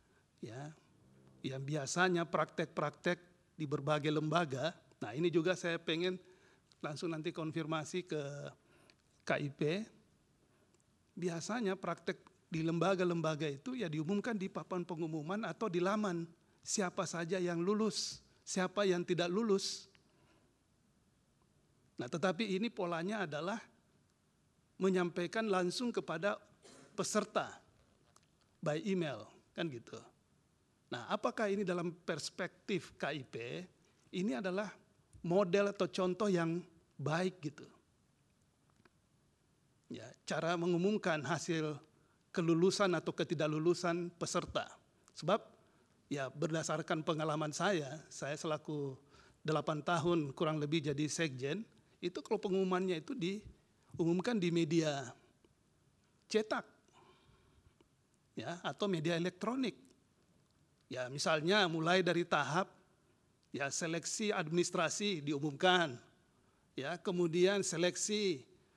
praktek-praktek di berbagai lembaga. Nah, ini juga saya pengen langsung nanti konfirmasi ke KIP. Biasanya praktek di lembaga-lembaga itu ya diumumkan di papan pengumuman atau di laman siapa saja yang lulus, siapa yang tidak lulus. Nah, tetapi ini polanya adalah menyampaikan langsung kepada peserta by email, kan gitu. Nah, apakah ini dalam perspektif KIP ini adalah model atau contoh yang baik gitu? Ya, cara mengumumkan hasil kelulusan atau ketidaklulusan peserta. Sebab ya berdasarkan pengalaman saya selaku 8 tahun kurang lebih jadi sekjen, itu kalau pengumumannya itu diumumkan di media cetak ya atau media elektronik. Ya, misalnya mulai dari tahap ya seleksi administrasi diumumkan. Ya, kemudian seleksi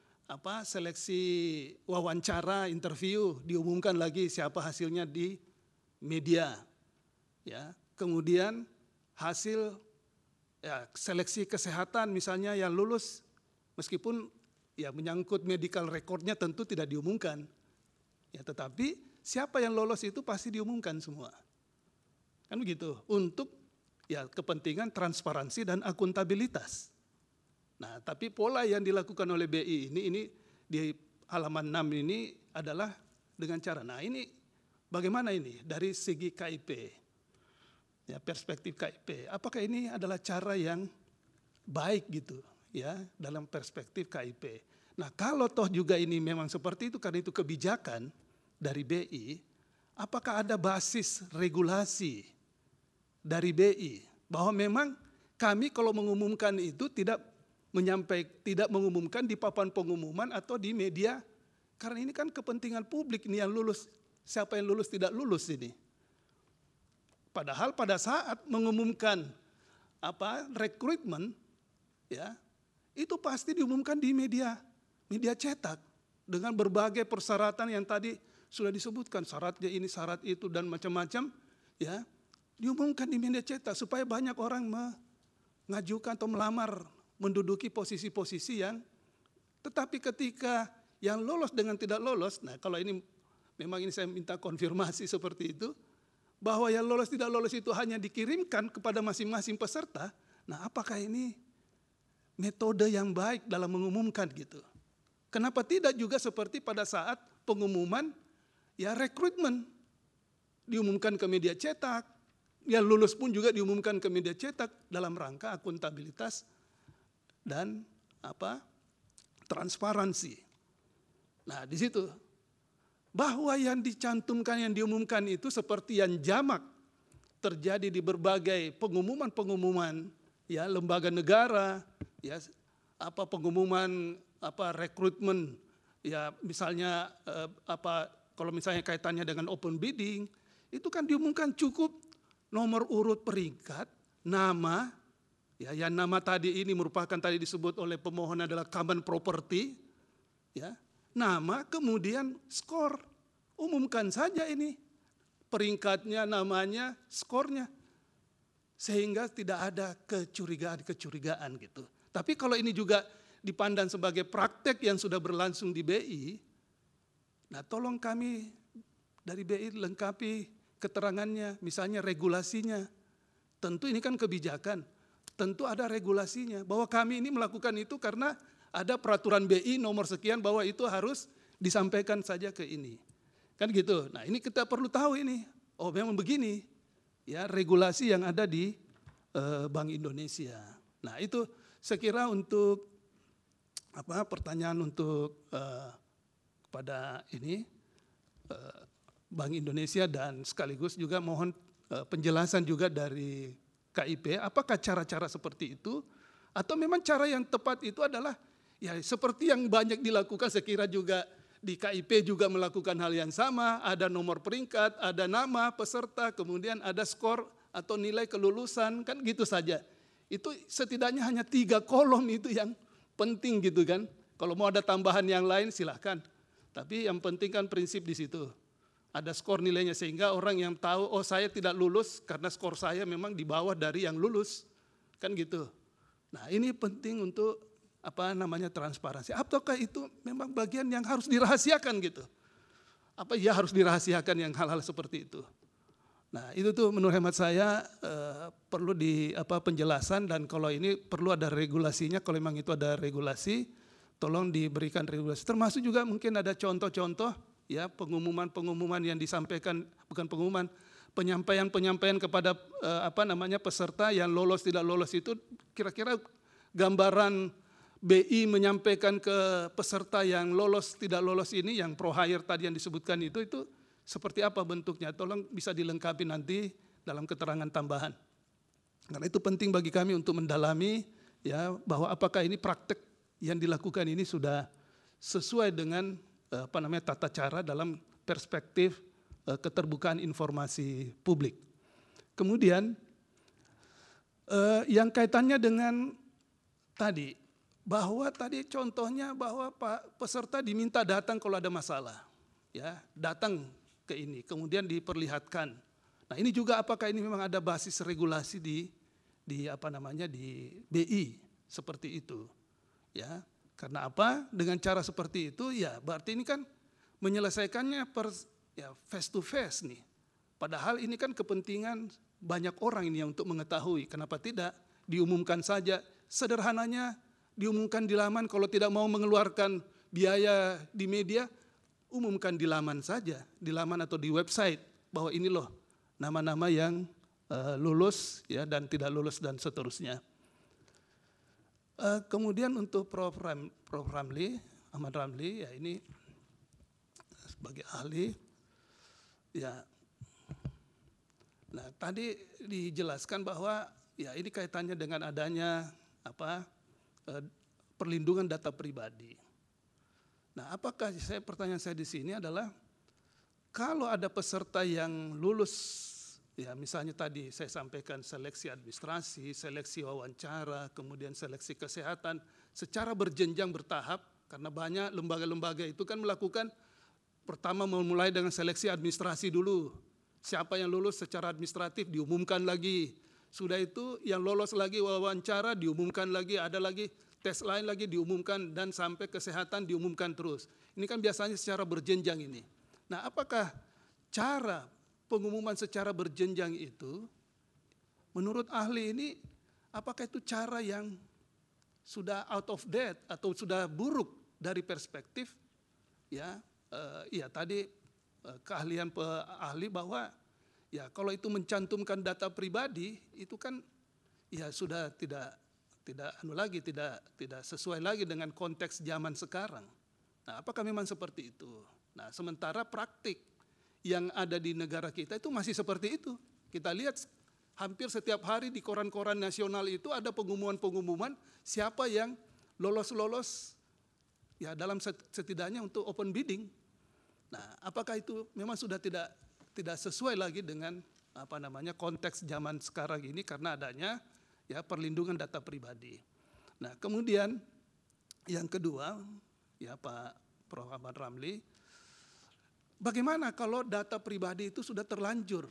wawancara, interview diumumkan lagi siapa hasilnya di media. Ya, kemudian hasil ya seleksi kesehatan misalnya yang lulus meskipun ya menyangkut medical recordnya tentu tidak diumumkan. Ya, tetapi siapa yang lolos itu pasti diumumkan semua. Kan begitu, untuk ya kepentingan transparansi dan akuntabilitas. Nah, tapi pola yang dilakukan oleh BI ini di halaman 6 ini adalah dengan cara. Nah, ini bagaimana ini dari segi KIP? Ya, perspektif KIP. Apakah ini adalah cara yang baik gitu ya dalam perspektif KIP? Nah, kalau toh juga ini memang seperti itu karena itu kebijakan dari BI, apakah ada basis regulasi dari BI bahwa memang kami kalau mengumumkan itu tidak mengumumkan di papan pengumuman atau di media, karena ini kan kepentingan publik ini yang lulus, siapa yang lulus tidak lulus ini. Padahal pada saat mengumumkan rekrutmen ya itu pasti diumumkan di media cetak dengan berbagai persyaratan yang tadi sudah disebutkan, syaratnya ini syarat itu dan macam-macam ya diumumkan di media cetak supaya banyak orang mengajukan atau melamar menduduki posisi-posisi yang, tetapi ketika yang lolos dengan tidak lolos, nah kalau ini memang ini saya minta konfirmasi seperti itu, bahwa yang lolos tidak lolos itu hanya dikirimkan kepada masing-masing peserta, nah apakah ini metode yang baik dalam mengumumkan gitu? Kenapa tidak juga seperti pada saat pengumuman ya rekrutmen, diumumkan ke media cetak, yang lulus pun juga diumumkan ke media cetak dalam rangka akuntabilitas dan transparansi. Nah, di situ bahwa yang dicantumkan, yang diumumkan itu seperti yang jamak terjadi di berbagai pengumuman ya lembaga negara, ya pengumuman rekrutmen ya misalnya kalau misalnya kaitannya dengan open bidding itu kan diumumkan cukup nomor urut peringkat, nama. Ya, yang nama tadi ini merupakan tadi disebut oleh pemohon adalah common property, ya, nama kemudian skor, umumkan saja ini peringkatnya, namanya, skornya, sehingga tidak ada kecurigaan gitu. Tapi kalau ini juga dipandang sebagai praktek yang sudah berlangsung di BI, nah tolong kami dari BI lengkapi keterangannya, misalnya regulasinya. Tentu ini kan kebijakan. Tentu ada regulasinya, bahwa kami ini melakukan itu karena ada peraturan BI nomor sekian bahwa itu harus disampaikan saja ke ini. Kan gitu. Nah, ini kita perlu tahu ini. Oh, memang begini. Ya, regulasi yang ada di Bank Indonesia. Nah, itu saya kira untuk pertanyaan untuk kepada ini Bank Indonesia dan sekaligus juga mohon penjelasan juga dari KIP, apakah cara-cara seperti itu atau memang cara yang tepat itu adalah ya seperti yang banyak dilakukan, saya kira juga di KIP juga melakukan hal yang sama, ada nomor peringkat, ada nama peserta, kemudian ada skor atau nilai kelulusan, kan gitu saja. Itu setidaknya hanya 3 kolom itu yang penting gitu kan. Kalau mau ada tambahan yang lain silahkan. Tapi yang penting kan prinsip di situ. Ada skor nilainya sehingga orang yang tahu, oh saya tidak lulus karena skor saya memang di bawah dari yang lulus. Kan gitu. Nah ini penting untuk transparansi. Apakah itu memang bagian yang harus dirahasiakan gitu? Apa ya harus dirahasiakan yang hal-hal seperti itu? Nah itu tuh menurut hemat saya perlu penjelasan, dan kalau ini perlu ada regulasinya, kalau memang itu ada regulasi, tolong diberikan regulasi. Termasuk juga mungkin ada contoh-contoh ya pengumuman yang disampaikan, bukan pengumuman, penyampaian kepada peserta yang lolos tidak lolos itu, kira-kira gambaran BI menyampaikan ke peserta yang lolos tidak lolos ini, yang pro hire tadi yang disebutkan itu seperti apa bentuknya? Tolong bisa dilengkapi nanti dalam keterangan tambahan. Karena itu penting bagi kami untuk mendalami ya bahwa apakah ini praktek yang dilakukan ini sudah sesuai dengan tata cara dalam perspektif keterbukaan informasi publik. Kemudian yang kaitannya dengan tadi, bahwa tadi contohnya bahwa peserta diminta datang kalau ada masalah, ya datang ke ini, kemudian diperlihatkan. Nah ini juga apakah ini memang ada basis regulasi di BI seperti itu, ya. Karena apa? Dengan cara seperti itu ya berarti ini kan menyelesaikannya face to face nih. Padahal ini kan kepentingan banyak orang ini untuk mengetahui. Kenapa tidak diumumkan saja? Sederhananya diumumkan di laman, kalau tidak mau mengeluarkan biaya di media, umumkan di laman saja, di laman atau di website bahwa ini loh nama-nama yang lulus ya dan tidak lulus dan seterusnya. Kemudian untuk Prof. Ramli, Ahmad Ramli, ya ini sebagai ahli, ya. Nah tadi dijelaskan bahwa ya ini kaitannya dengan adanya perlindungan data pribadi. Nah apakah pertanyaan saya di sini adalah kalau ada peserta yang lulus, ya misalnya tadi saya sampaikan seleksi administrasi, seleksi wawancara, kemudian seleksi kesehatan secara berjenjang bertahap, karena banyak lembaga-lembaga itu kan melakukan pertama memulai dengan seleksi administrasi dulu. Siapa yang lulus secara administratif diumumkan lagi. Sudah itu yang lolos lagi wawancara diumumkan lagi, ada lagi tes lain lagi diumumkan, dan sampai kesehatan diumumkan terus. Ini kan biasanya secara berjenjang ini. Nah apakah cara pengumuman secara berjenjang itu, menurut ahli ini, apakah itu cara yang sudah out of date atau sudah buruk dari perspektif, ya tadi keahlian ahli bahwa ya kalau itu mencantumkan data pribadi itu kan ya sudah tidak sesuai lagi dengan konteks zaman sekarang. Nah, apakah memang seperti itu? Nah, sementara praktik yang ada di negara kita itu masih seperti itu. Kita lihat hampir setiap hari di koran-koran nasional itu ada pengumuman-pengumuman siapa yang lolos ya dalam setidaknya untuk open bidding. Nah, apakah itu memang sudah tidak sesuai lagi dengan konteks zaman sekarang ini karena adanya ya perlindungan data pribadi. Nah, kemudian yang kedua ya Pak Prof. Ahmad Ramli, bagaimana kalau data pribadi itu sudah terlanjur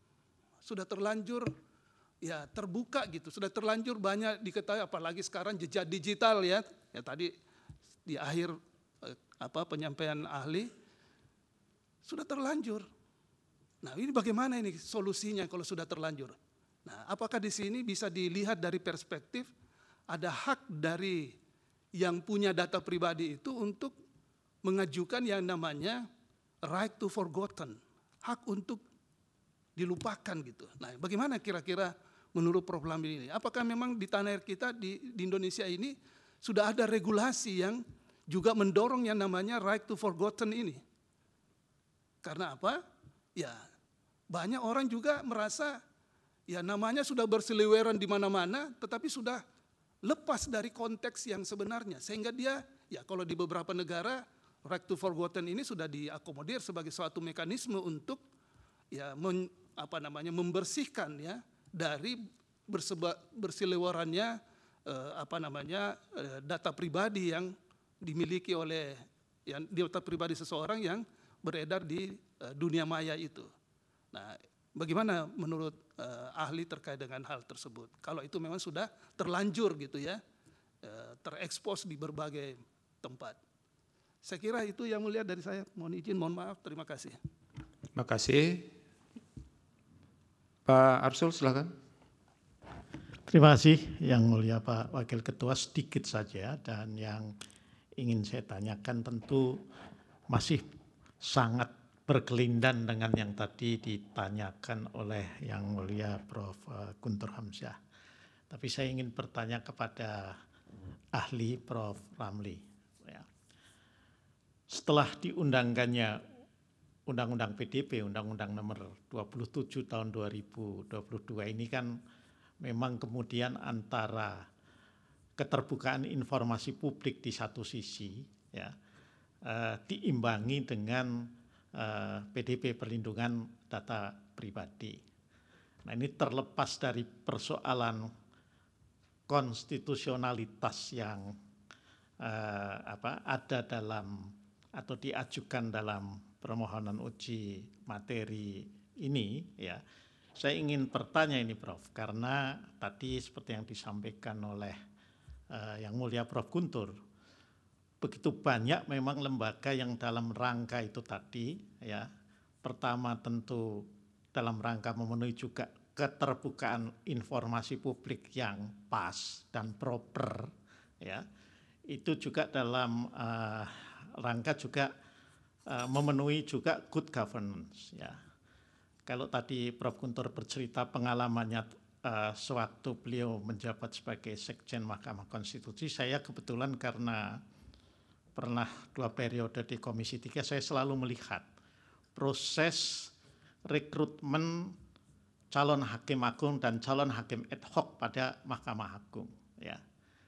ya terbuka gitu, sudah terlanjur banyak diketahui, apalagi sekarang jejak digital ya tadi di akhir penyampaian ahli sudah terlanjur. Nah ini bagaimana ini solusinya kalau sudah terlanjur? Nah apakah di sini bisa dilihat dari perspektif ada hak dari yang punya data pribadi itu untuk mengajukan yang namanya right to forgotten, hak untuk dilupakan gitu. Nah bagaimana kira-kira menurut Prof. Ramli ini? Apakah memang di tanah air kita di Indonesia ini sudah ada regulasi yang juga mendorong yang namanya right to forgotten ini? Karena apa? Ya, banyak orang juga merasa ya namanya sudah berseliweran di mana-mana, tetapi sudah lepas dari konteks yang sebenarnya. Sehingga dia, ya kalau di beberapa negara, right to forgotten ini sudah diakomodir sebagai suatu mekanisme untuk ya membersihkan ya dari berseliwerannya data pribadi yang dimiliki oleh data pribadi seseorang yang beredar di dunia maya itu. Nah, bagaimana menurut ahli terkait dengan hal tersebut? Kalau itu memang sudah terlanjur gitu ya, terekspos di berbagai tempat. Saya kira itu yang mulia dari saya. Mohon izin, mohon maaf, terima kasih. Terima kasih. Pak Arsul, silakan. Terima kasih Yang Mulia Pak Wakil Ketua, sedikit saja, dan yang ingin saya tanyakan tentu masih sangat berkelindan dengan yang tadi ditanyakan oleh Yang Mulia Prof. Guntur Hamzah. Tapi saya ingin bertanya kepada ahli Prof. Ramli. Ya. Setelah diundangkannya Undang-Undang PDP, Undang-Undang nomor 27 tahun 2022 ini kan memang kemudian antara keterbukaan informasi publik di satu sisi ya diimbangi dengan PDP, perlindungan data pribadi. Nah, ini terlepas dari persoalan konstitusionalitas yang ada dalam atau diajukan dalam permohonan uji materi ini ya. Saya ingin bertanya ini Prof, karena tadi seperti yang disampaikan oleh Yang Mulia Prof. Guntur, begitu banyak memang lembaga yang dalam rangka itu tadi ya. Pertama tentu dalam rangka memenuhi juga keterbukaan informasi publik yang pas dan proper ya. Itu juga dalam rangka juga memenuhi juga good governance ya. Kalau tadi Prof. Guntur bercerita pengalamannya sewaktu beliau menjabat sebagai Sekjen Mahkamah Konstitusi, saya kebetulan karena pernah 2 periode di Komisi 3, saya selalu melihat proses rekrutmen calon hakim agung dan calon hakim ad hoc pada Mahkamah Agung. Ya.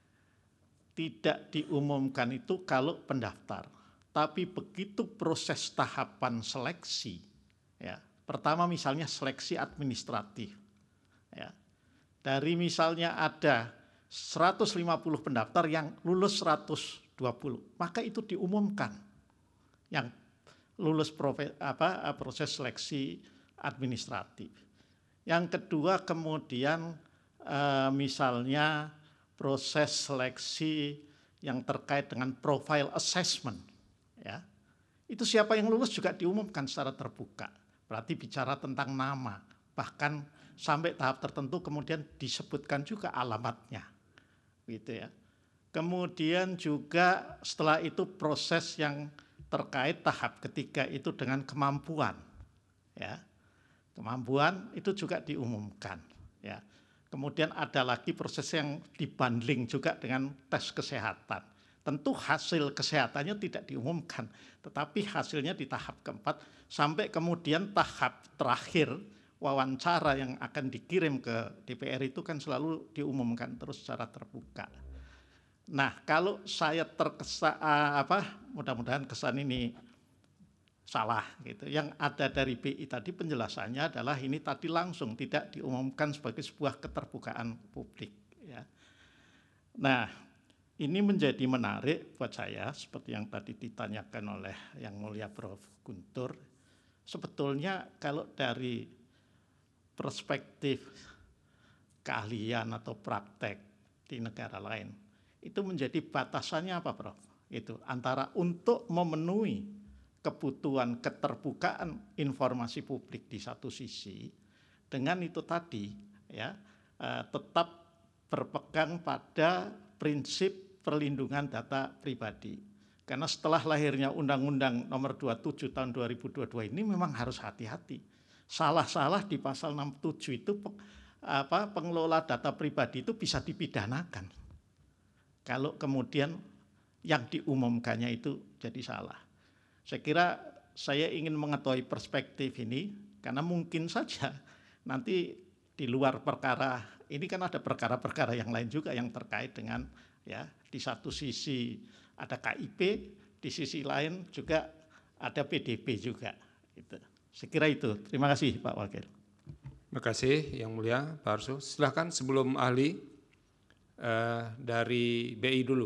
Tidak diumumkan itu kalau pendaftar, tapi begitu proses tahapan seleksi, ya. Pertama misalnya seleksi administratif. Ya. Dari misalnya ada 150 pendaftar yang lulus 120, maka itu diumumkan yang lulus proses seleksi administratif. Yang kedua kemudian misalnya proses seleksi yang terkait dengan profile assessment. Ya. Itu siapa yang lulus juga diumumkan secara terbuka. Berarti bicara tentang nama, bahkan sampai tahap tertentu kemudian disebutkan juga alamatnya, gitu ya. Kemudian juga setelah itu proses yang terkait tahap ketiga itu dengan kemampuan, ya. Kemampuan itu juga diumumkan, ya. Kemudian ada lagi proses yang dibundling juga dengan tes kesehatan. Tentu hasil kesehatannya tidak diumumkan, tetapi hasilnya di tahap keempat sampai kemudian tahap terakhir wawancara yang akan dikirim ke DPR itu kan selalu diumumkan terus secara terbuka. Nah, kalau saya terkesan mudah-mudahan kesan ini salah gitu. Yang ada dari BI tadi penjelasannya adalah ini tadi langsung tidak diumumkan sebagai sebuah keterbukaan publik ya. Nah, ini menjadi menarik buat saya seperti yang tadi ditanyakan oleh Yang Mulia Prof. Guntur. Sebetulnya kalau dari perspektif keahlian atau praktek di negara lain, itu menjadi batasannya apa Prof? Itu antara untuk memenuhi kebutuhan keterbukaan informasi publik di satu sisi, dengan itu tadi ya tetap berpegang pada prinsip perlindungan data pribadi. Karena setelah lahirnya Undang-Undang nomor 27 tahun 2022 ini memang harus hati-hati. Salah-salah di pasal 67 itu pengelola data pribadi itu bisa dipidanakan. Kalau kemudian yang diumumkannya itu jadi salah. Saya kira saya ingin mengetahui perspektif ini karena mungkin saja nanti di luar perkara ini kan ada perkara-perkara yang lain juga yang terkait dengan ya di satu sisi ada KIP, di sisi lain juga ada PDP juga. Itu. Saya kira itu. Terima kasih Pak Wakil. Terima kasih Yang Mulia Pak Arso. Silakan sebelum ahli dari BI dulu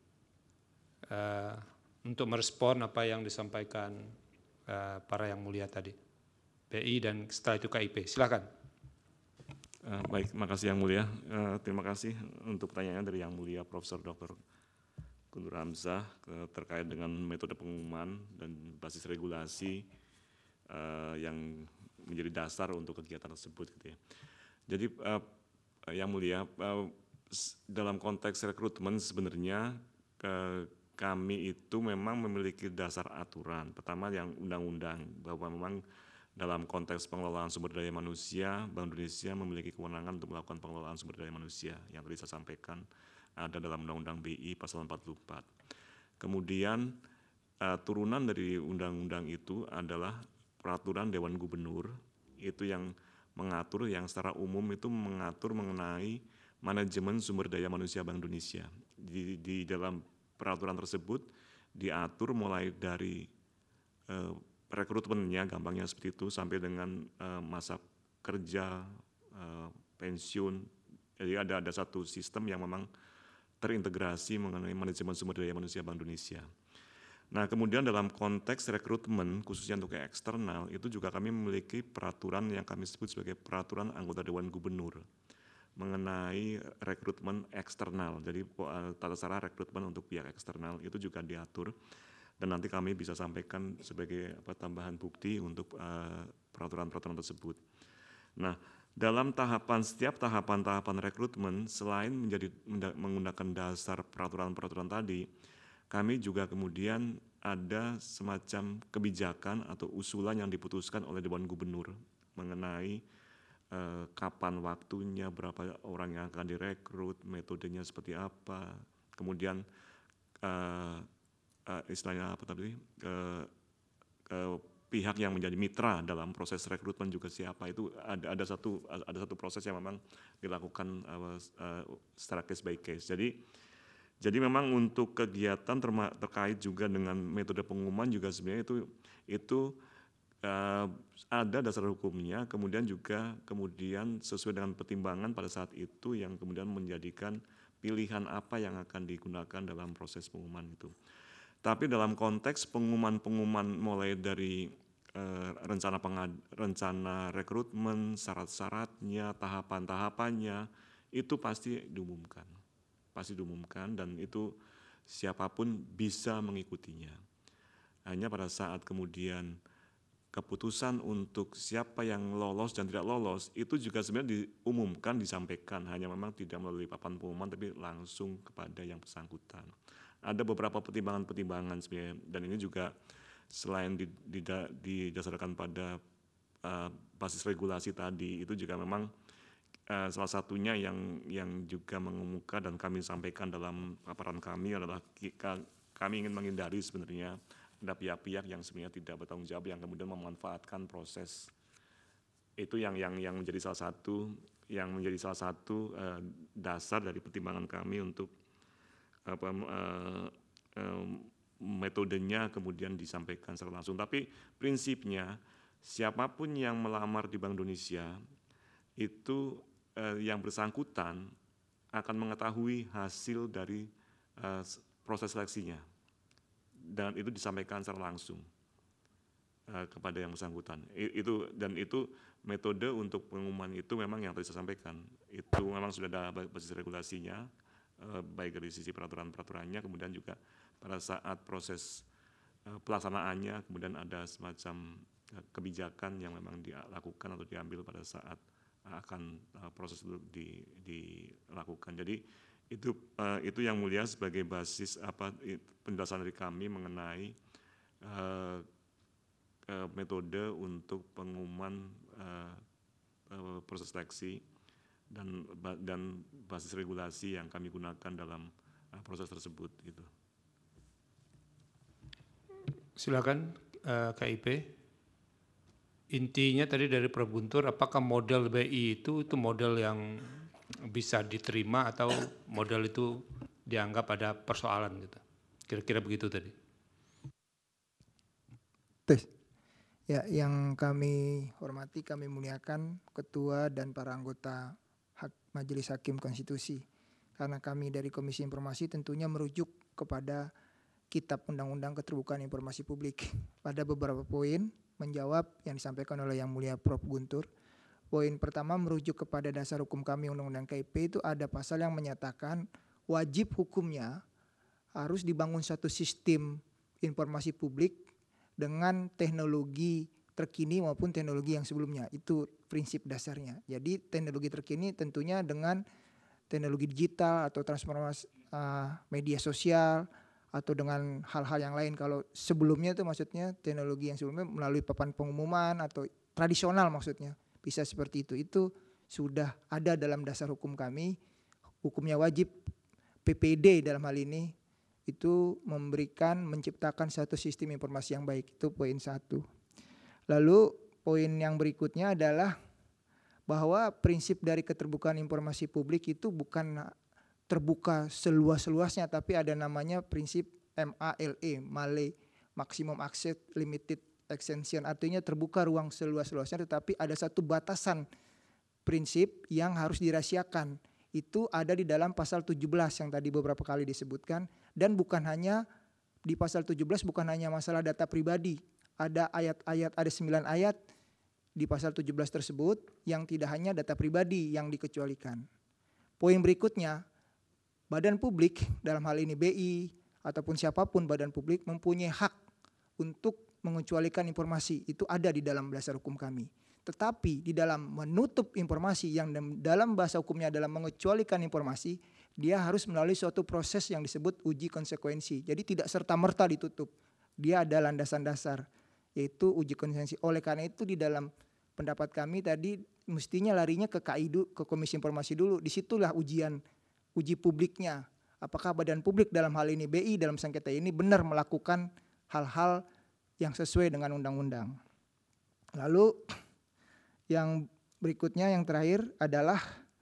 untuk merespon apa yang disampaikan para Yang Mulia tadi. BI dan setelah itu KIP. Silakan. Baik, terima kasih Yang Mulia. Terima kasih untuk pertanyaannya dari Yang Mulia Profesor Dr. Guntur Hamzah terkait dengan metode pengumuman dan basis regulasi yang menjadi dasar untuk kegiatan tersebut. Gitu ya. Jadi Yang Mulia, dalam konteks rekrutmen sebenarnya kami itu memang memiliki dasar aturan. Pertama yang undang-undang, bahwa memang dalam konteks pengelolaan sumber daya manusia, Bank Indonesia memiliki kewenangan untuk melakukan pengelolaan sumber daya manusia yang tadi saya sampaikan ada dalam Undang-Undang BI pasal 44. Kemudian turunan dari undang-undang itu adalah peraturan Dewan Gubernur itu yang mengatur, yang secara umum itu mengatur mengenai manajemen sumber daya manusia Bank Indonesia. Di dalam peraturan tersebut diatur mulai dari rekrutmennya, gampangnya seperti itu, sampai dengan masa kerja, pensiun. Jadi ada satu sistem yang memang terintegrasi mengenai manajemen sumber daya manusia Bank Indonesia. Nah, kemudian dalam konteks rekrutmen, khususnya untuk yang eksternal, itu juga kami memiliki peraturan yang kami sebut sebagai peraturan anggota Dewan Gubernur mengenai rekrutmen eksternal. Jadi tata cara rekrutmen untuk pihak eksternal itu juga diatur. Dan nanti kami bisa sampaikan sebagai tambahan bukti untuk peraturan-peraturan tersebut. Nah, dalam setiap tahapan rekrutmen, selain menggunakan dasar peraturan-peraturan tadi, kami juga kemudian ada semacam kebijakan atau usulan yang diputuskan oleh Dewan Gubernur mengenai kapan waktunya, berapa orang yang akan direkrut, metodenya seperti apa, kemudian istilahnya apa tadi, pihak yang menjadi mitra dalam proses rekrutmen juga siapa. Itu ada satu proses yang memang dilakukan secara case by case. Jadi memang untuk kegiatan terkait juga dengan metode pengumuman juga sebenarnya itu ada dasar hukumnya, kemudian sesuai dengan pertimbangan pada saat itu yang kemudian menjadikan pilihan apa yang akan digunakan dalam proses pengumuman itu. Tapi dalam konteks pengumuman mulai dari rencana rekrutmen, syarat-syaratnya, tahapan-tahapannya, itu pasti diumumkan. Dan itu siapapun bisa mengikutinya. Hanya pada saat kemudian keputusan untuk siapa yang lolos dan tidak lolos, itu juga sebenarnya diumumkan, disampaikan, hanya memang tidak melalui papan pengumuman, tapi langsung kepada yang bersangkutan. Ada beberapa pertimbangan sebenarnya, dan ini juga selain didasarkan pada basis regulasi tadi, itu juga memang salah satunya yang juga mengemuka dan kami sampaikan dalam paparan kami adalah kami ingin menghindari sebenarnya ada pihak-pihak yang sebenarnya tidak bertanggung jawab yang kemudian memanfaatkan proses itu yang menjadi salah satu dasar dari pertimbangan kami untuk metodenya kemudian disampaikan secara langsung. Tapi prinsipnya siapapun yang melamar di Bank Indonesia itu yang bersangkutan akan mengetahui hasil dari proses seleksinya. Dan itu disampaikan secara langsung kepada yang bersangkutan. Itu metode untuk pengumuman itu memang yang tadi saya sampaikan. Itu memang sudah ada basis regulasinya, baik dari sisi peraturan-peraturannya, kemudian juga pada saat proses pelaksanaannya, kemudian ada semacam kebijakan yang memang dilakukan atau diambil pada saat akan proses itu dilakukan. Jadi itu yang mulia sebagai basis penjelasan dari kami mengenai metode untuk pengumuman proses seleksi dan basis regulasi yang kami gunakan dalam proses tersebut. Gitu. Silakan KIP. Intinya tadi dari Prof. Guntur, apakah model BI itu model yang bisa diterima atau model itu dianggap ada persoalan gitu? Kira-kira begitu tadi. Ya, yang kami hormati, kami muliakan Ketua dan para anggota Majelis Hakim Konstitusi. Karena kami dari Komisi Informasi tentunya merujuk kepada Kitab Undang-Undang Keterbukaan Informasi Publik. Pada beberapa poin menjawab yang disampaikan oleh Yang Mulia Prof. Guntur. Poin pertama merujuk kepada dasar hukum kami Undang-Undang KIP, itu ada pasal yang menyatakan wajib hukumnya harus dibangun satu sistem informasi publik dengan teknologi terkini maupun teknologi yang sebelumnya. Itu prinsip dasarnya. Jadi teknologi terkini tentunya dengan teknologi digital atau transformasi media sosial atau dengan hal-hal yang lain. Kalau sebelumnya itu maksudnya teknologi yang sebelumnya melalui papan pengumuman atau tradisional maksudnya. Bisa seperti itu. Itu sudah ada dalam dasar hukum kami. Hukumnya wajib, PPD dalam hal ini itu menciptakan satu sistem informasi yang baik. Itu poin 1. Lalu poin yang berikutnya adalah bahwa prinsip dari keterbukaan informasi publik itu bukan terbuka seluas-luasnya, tapi ada namanya prinsip MALE, Maximum Access Limited Extension. Artinya terbuka ruang seluas-luasnya, tetapi ada satu batasan prinsip yang harus dirahasiakan. Itu ada di dalam pasal 17 yang tadi beberapa kali disebutkan. Dan bukan hanya di pasal 17 bukan hanya masalah data pribadi. Ada ayat-ayat, ada 9 ayat di pasal 17 tersebut yang tidak hanya data pribadi yang dikecualikan. Poin berikutnya, badan publik dalam hal ini BI ataupun siapapun badan publik mempunyai hak untuk mengecualikan informasi. Itu ada di dalam dasar hukum kami. Tetapi di dalam menutup informasi yang dalam bahasa hukumnya adalah mengecualikan informasi, dia harus melalui suatu proses yang disebut uji konsekuensi. Jadi tidak serta-merta ditutup. Dia ada landasan dasar, yaitu uji konsekuensi. Oleh karena itu di dalam pendapat kami tadi mestinya larinya ke KI, ke Komisi Informasi dulu. Disitulah uji publiknya. Apakah badan publik dalam hal ini BI dalam sengketa ini benar melakukan hal-hal yang sesuai dengan undang-undang. Lalu yang berikutnya, yang terakhir adalah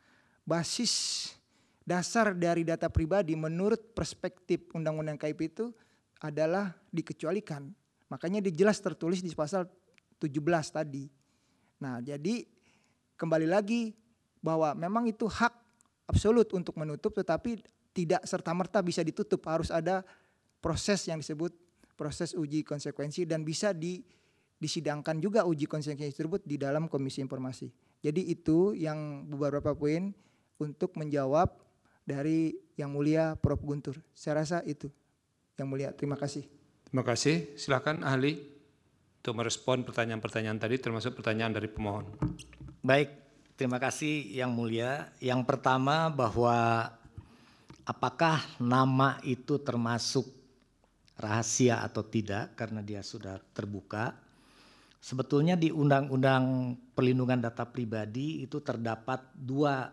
basis dasar dari data pribadi menurut perspektif Undang-Undang KIP itu adalah dikecualikan. Makanya dijelas tertulis di pasal 17 tadi. Nah, jadi kembali lagi bahwa memang itu hak absolut untuk menutup, tetapi tidak serta-merta bisa ditutup. Harus ada proses yang disebut proses uji konsekuensi dan bisa disidangkan juga uji konsekuensi tersebut di dalam Komisi Informasi. Jadi itu yang beberapa poin untuk menjawab dari Yang Mulia Prof. Guntur. Saya rasa itu Yang Mulia. Terima kasih. Terima kasih. Silakan ahli untuk merespon pertanyaan-pertanyaan tadi termasuk pertanyaan dari pemohon. Baik, terima kasih Yang Mulia. Yang pertama bahwa apakah nama itu termasuk rahasia atau tidak karena dia sudah terbuka. Sebetulnya di Undang-Undang Perlindungan Data Pribadi itu terdapat 2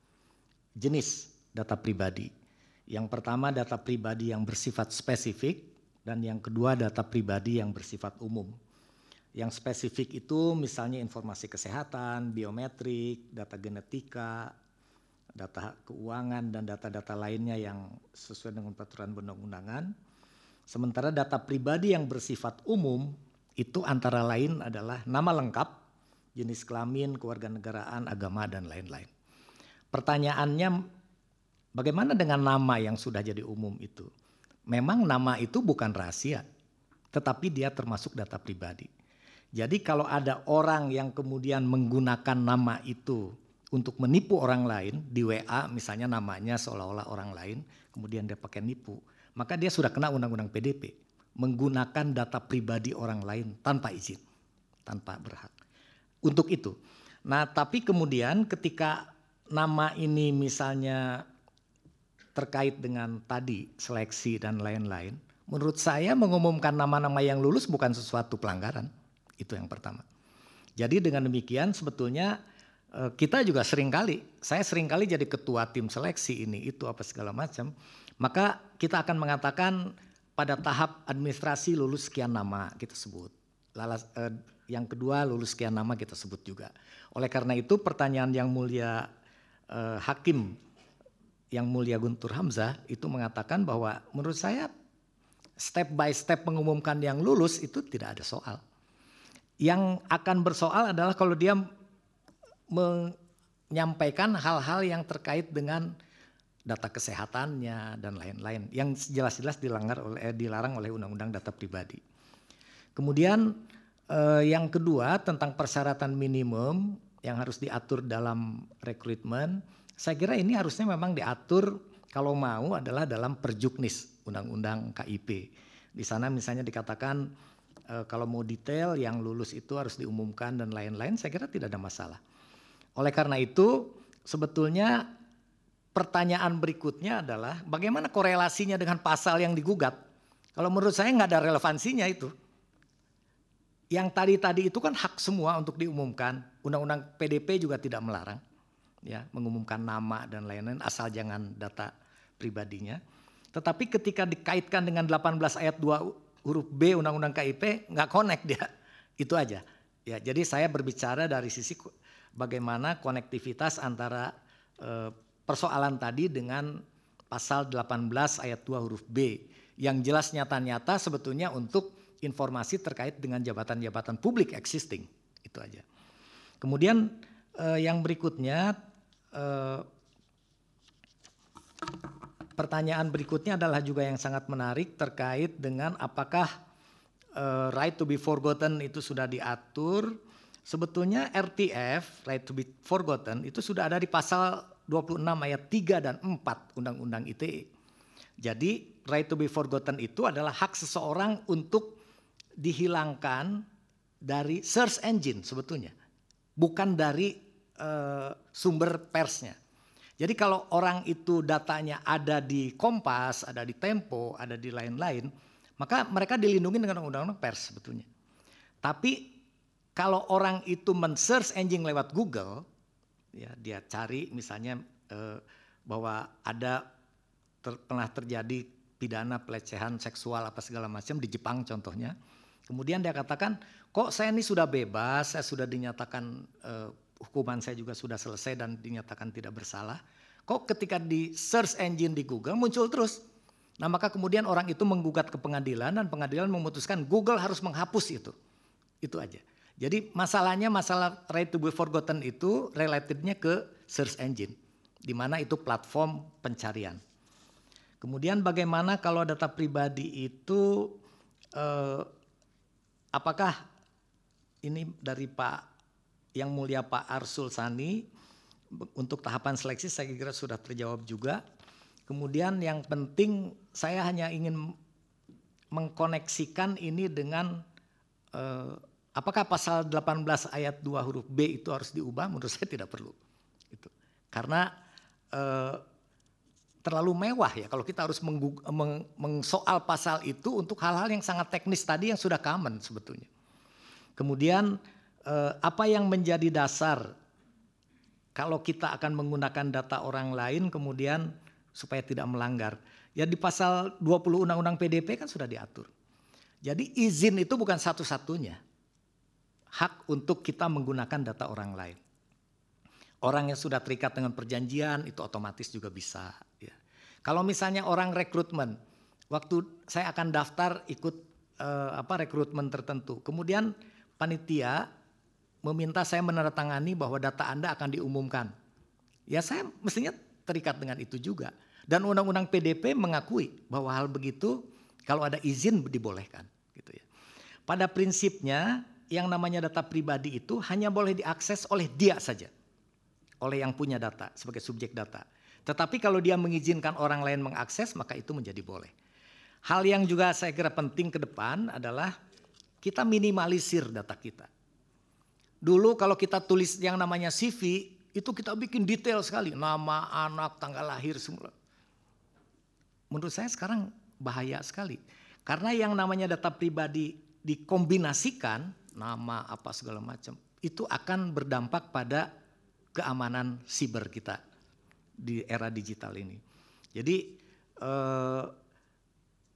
jenis data pribadi. Yang pertama data pribadi yang bersifat spesifik dan yang kedua data pribadi yang bersifat umum. Yang spesifik itu misalnya informasi kesehatan, biometrik, data genetika, data keuangan dan data-data lainnya yang sesuai dengan peraturan perundang-undangan. Sementara data pribadi yang bersifat umum itu antara lain adalah nama lengkap, jenis kelamin, kewarganegaraan, agama, dan lain-lain. Pertanyaannya, bagaimana dengan nama yang sudah jadi umum itu? Memang nama itu bukan rahasia, tetapi dia termasuk data pribadi. Jadi kalau ada orang yang kemudian menggunakan nama itu untuk menipu orang lain, di WA misalnya namanya seolah-olah orang lain, kemudian dia pakai nipu, maka dia sudah kena Undang-Undang PDP. Menggunakan data pribadi orang lain tanpa izin, tanpa berhak. Untuk itu. Nah, tapi kemudian ketika nama ini misalnya terkait dengan tadi seleksi dan lain-lain, menurut saya mengumumkan nama-nama yang lulus bukan sesuatu pelanggaran. Itu yang pertama. Jadi dengan demikian sebetulnya kita juga saya seringkali jadi ketua tim seleksi ini, itu apa segala macam. Maka kita akan mengatakan pada tahap administrasi lulus sekian nama kita sebut. yang kedua lulus sekian nama kita sebut juga. Oleh karena itu pertanyaan yang mulia Hakim yang mulia Guntur Hamzah itu mengatakan bahwa menurut saya step by step mengumumkan yang lulus itu tidak ada soal. Yang akan bersoal adalah kalau dia menyampaikan hal-hal yang terkait dengan data kesehatannya dan lain-lain yang jelas-jelas dilarang oleh Undang-Undang Data Pribadi. Kemudian yang kedua tentang persyaratan minimum yang harus diatur dalam rekrutmen, saya kira ini harusnya memang diatur kalau mau adalah dalam Perjuknis Undang-Undang KIP. Di sana misalnya dikatakan kalau mau detail yang lulus itu harus diumumkan dan lain-lain, saya kira tidak ada masalah. Oleh karena itu sebetulnya pertanyaan berikutnya adalah bagaimana korelasinya dengan pasal yang digugat. Kalau menurut saya nggak ada relevansinya itu. Yang tadi itu kan hak semua untuk diumumkan. Undang-Undang PDP juga tidak melarang ya mengumumkan nama dan lain-lain asal jangan data pribadinya. Tetapi ketika dikaitkan dengan 18 ayat 2 huruf B Undang-Undang KIP nggak connect dia. Itu aja. Ya, jadi saya berbicara dari sisi bagaimana konektivitas antara persoalan tadi dengan pasal 18 ayat 2 huruf B yang jelas nyata-nyata sebetulnya untuk informasi terkait dengan jabatan-jabatan publik existing. Itu aja. Kemudian yang berikutnya pertanyaan berikutnya adalah juga yang sangat menarik terkait dengan apakah right to be forgotten itu sudah diatur. Sebetulnya RTF, right to be forgotten, itu sudah ada di pasal 26 ayat 3 dan 4 Undang-Undang ITE. Jadi right to be forgotten itu adalah hak seseorang untuk dihilangkan dari search engine sebetulnya. Bukan dari sumber persnya. Jadi kalau orang itu datanya ada di Kompas, ada di Tempo, ada di lain-lain, maka mereka dilindungi dengan undang-undang pers sebetulnya. Tapi kalau orang itu men-search engine lewat Google, ya dia cari misalnya bahwa ada pernah terjadi pidana pelecehan seksual apa segala macam di Jepang contohnya. Kemudian dia katakan, kok saya ini sudah bebas, saya sudah dinyatakan hukuman saya juga sudah selesai dan dinyatakan tidak bersalah. Kok ketika di search engine di Google muncul terus. Nah maka kemudian orang itu menggugat ke pengadilan dan pengadilan memutuskan Google harus menghapus itu. Itu aja. Jadi masalahnya masalah right to be forgotten itu relatednya ke search engine. Di mana itu platform pencarian. Kemudian bagaimana kalau data pribadi itu apakah ini dari Pak yang mulia Pak Arsul Sani untuk tahapan seleksi saya kira sudah terjawab juga. Kemudian yang penting saya hanya ingin mengkoneksikan ini dengan apakah pasal 18 ayat 2 huruf B itu harus diubah? Menurut saya tidak perlu. Itu. Karena terlalu mewah ya kalau kita harus mengsoal pasal itu untuk hal-hal yang sangat teknis tadi yang sudah common sebetulnya. Kemudian apa yang menjadi dasar kalau kita akan menggunakan data orang lain kemudian supaya tidak melanggar. Ya di pasal 20 Undang-Undang PDP kan sudah diatur. Jadi izin itu bukan satu-satunya hak untuk kita menggunakan data orang lain. Orang yang sudah terikat dengan perjanjian itu otomatis juga bisa. Ya. Kalau misalnya orang rekrutmen, waktu saya akan daftar ikut rekrutmen tertentu, kemudian panitia meminta saya menandatangani bahwa data Anda akan diumumkan. Ya saya mestinya terikat dengan itu juga. Dan Undang-Undang PDP mengakui bahwa hal begitu kalau ada izin dibolehkan. Gitu ya. Pada prinsipnya yang namanya data pribadi itu hanya boleh diakses oleh dia saja. Oleh yang punya data sebagai subjek data. Tetapi kalau dia mengizinkan orang lain mengakses maka itu menjadi boleh. Hal yang juga saya kira penting ke depan adalah kita minimalisir data kita. Dulu kalau kita tulis yang namanya CV, itu kita bikin detail sekali. Nama, anak, tanggal lahir, semua. Menurut saya sekarang bahaya sekali. Karena yang namanya data pribadi dikombinasikan, nama apa segala macam, itu akan berdampak pada keamanan siber kita di era digital ini. Jadi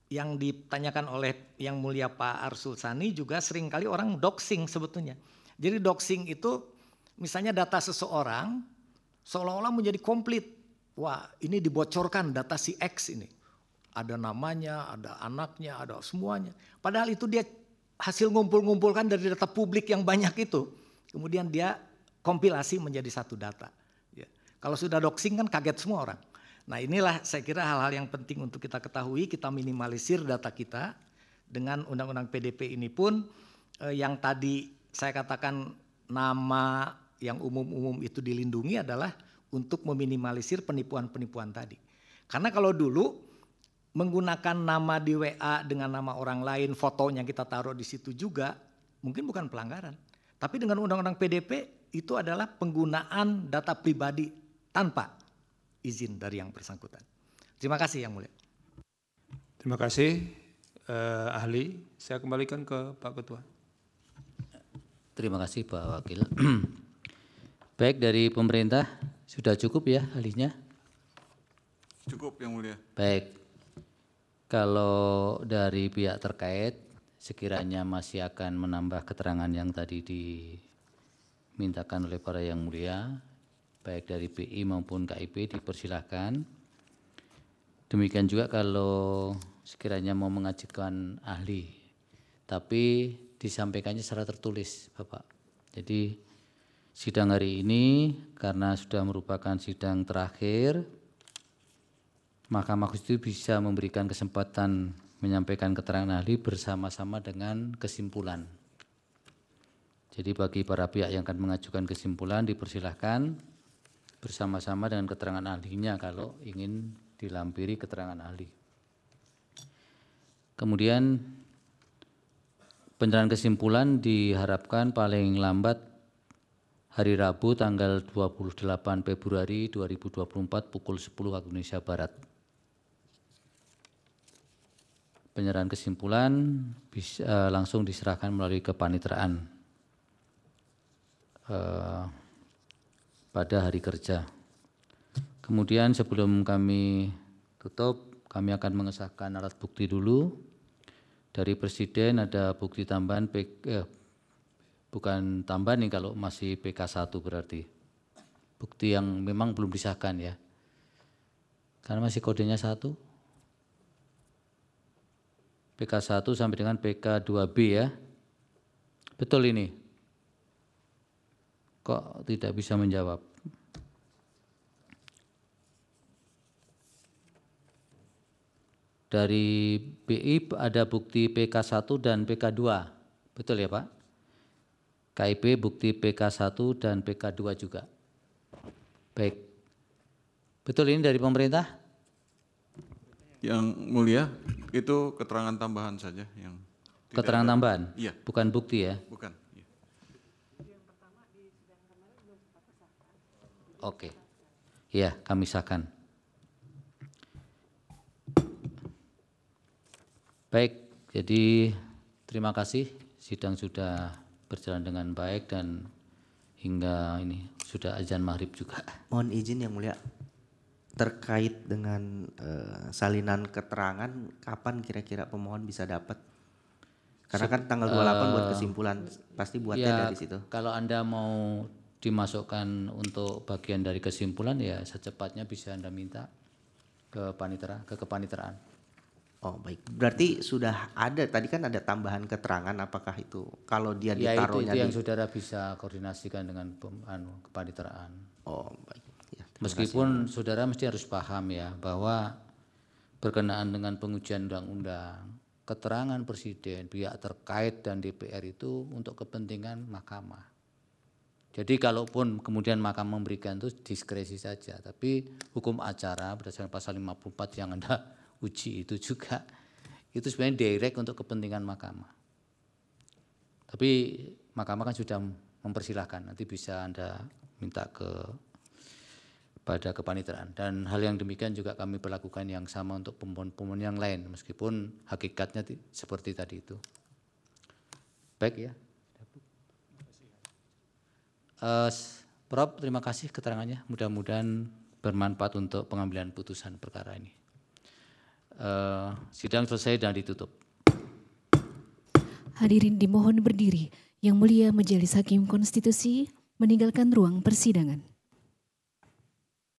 yang ditanyakan oleh Yang Mulia Pak Arsul Sani juga seringkali orang doxing sebetulnya. Jadi doxing itu misalnya data seseorang seolah-olah menjadi komplit. Wah, ini dibocorkan data si X ini. Ada namanya, ada anaknya, ada semuanya. Padahal itu dia hasil ngumpul-ngumpulkan dari data publik yang banyak itu. Kemudian dia kompilasi menjadi satu data. Ya. Kalau sudah doxing kan kaget semua orang. Nah inilah saya kira hal-hal yang penting untuk kita ketahui, kita minimalisir data kita dengan Undang-Undang PDP ini pun yang tadi saya katakan nama yang umum-umum itu dilindungi adalah untuk meminimalisir penipuan-penipuan tadi. Karena kalau dulu menggunakan nama di WA dengan nama orang lain, fotonya kita taruh di situ juga, mungkin bukan pelanggaran. Tapi dengan Undang-Undang PDP itu adalah penggunaan data pribadi tanpa izin dari yang bersangkutan. Terima kasih Yang Mulia. Terima kasih ahli. Saya kembalikan ke Pak Ketua. Terima kasih Pak Wakil. Baik, dari pemerintah sudah cukup ya ahlinya? Cukup Yang Mulia. Baik, kalau dari pihak terkait sekiranya masih akan menambah keterangan yang tadi dimintakan oleh para Yang Mulia, baik dari BI maupun KIP dipersilahkan. Demikian juga kalau sekiranya mau mengajukan ahli, tapi disampaikannya secara tertulis Bapak. Jadi sidang hari ini karena sudah merupakan sidang terakhir, Mahkamah Konstitusi bisa memberikan kesempatan menyampaikan keterangan ahli bersama-sama dengan kesimpulan. Jadi bagi para pihak yang akan mengajukan kesimpulan dipersilahkan bersama-sama dengan keterangan ahlinya kalau ingin dilampiri keterangan ahli. Kemudian penyerahan kesimpulan diharapkan paling lambat hari Rabu tanggal 28 Februari 2024 pukul 10 waktu Indonesia Barat. Penyerahan kesimpulan bisa langsung diserahkan melalui kepaniteraan pada hari kerja. Kemudian sebelum kami tutup, kami akan mengesahkan alat bukti dulu. Dari Presiden ada bukti tambahan, bukan tambahan nih kalau masih PK1 berarti. Bukti yang memang belum disahkan ya. Karena masih kodenya 1. PK1 sampai dengan PK2B ya. Betul ini? Kok tidak bisa menjawab? Dari BI ada bukti PK1 dan PK2, betul ya Pak? KIP bukti PK1 dan PK2 juga. Baik, betul ini dari pemerintah? Yang Mulia, itu keterangan tambahan saja yang. Keterangan tambahan? Iya. Bukan bukti ya? Bukan. Iya. Oke, ya kami sahkan. Baik, jadi terima kasih sidang sudah berjalan dengan baik dan hingga ini sudah azan maghrib juga. Mohon izin Yang Mulia, terkait dengan salinan keterangan, kapan kira-kira pemohon bisa dapat? Karena kan tanggal 28 buat kesimpulan, pasti buatnya dari situ. Kalau Anda mau dimasukkan untuk bagian dari kesimpulan ya secepatnya bisa Anda minta ke kepaniteraan. Oh baik, berarti sudah ada, tadi kan ada tambahan keterangan, apakah itu kalau dia ditaruhnya itu yang saudara bisa koordinasikan dengan kepaniteraan. Oh baik. Ya, meskipun saudara mesti harus paham ya bahwa berkenaan dengan pengujian undang-undang, keterangan presiden, pihak terkait dan DPR itu untuk kepentingan mahkamah. Jadi kalaupun kemudian mahkamah memberikan itu diskresi saja, tapi hukum acara berdasarkan pasal 54 yang Anda uji itu juga itu sebenarnya direct untuk kepentingan mahkamah. Tapi mahkamah kan sudah mempersilahkan, nanti bisa Anda minta pada kepaniteraan. Dan hal yang demikian juga kami perlakukan yang sama untuk pemohon-pemohon yang lain, meskipun hakikatnya seperti tadi itu. Baik ya. Prof, terima kasih keterangannya. Mudah-mudahan bermanfaat untuk pengambilan putusan perkara ini. Sidang selesai dan ditutup. Hadirin dimohon berdiri. Yang Mulia Majelis Hakim Konstitusi meninggalkan ruang persidangan.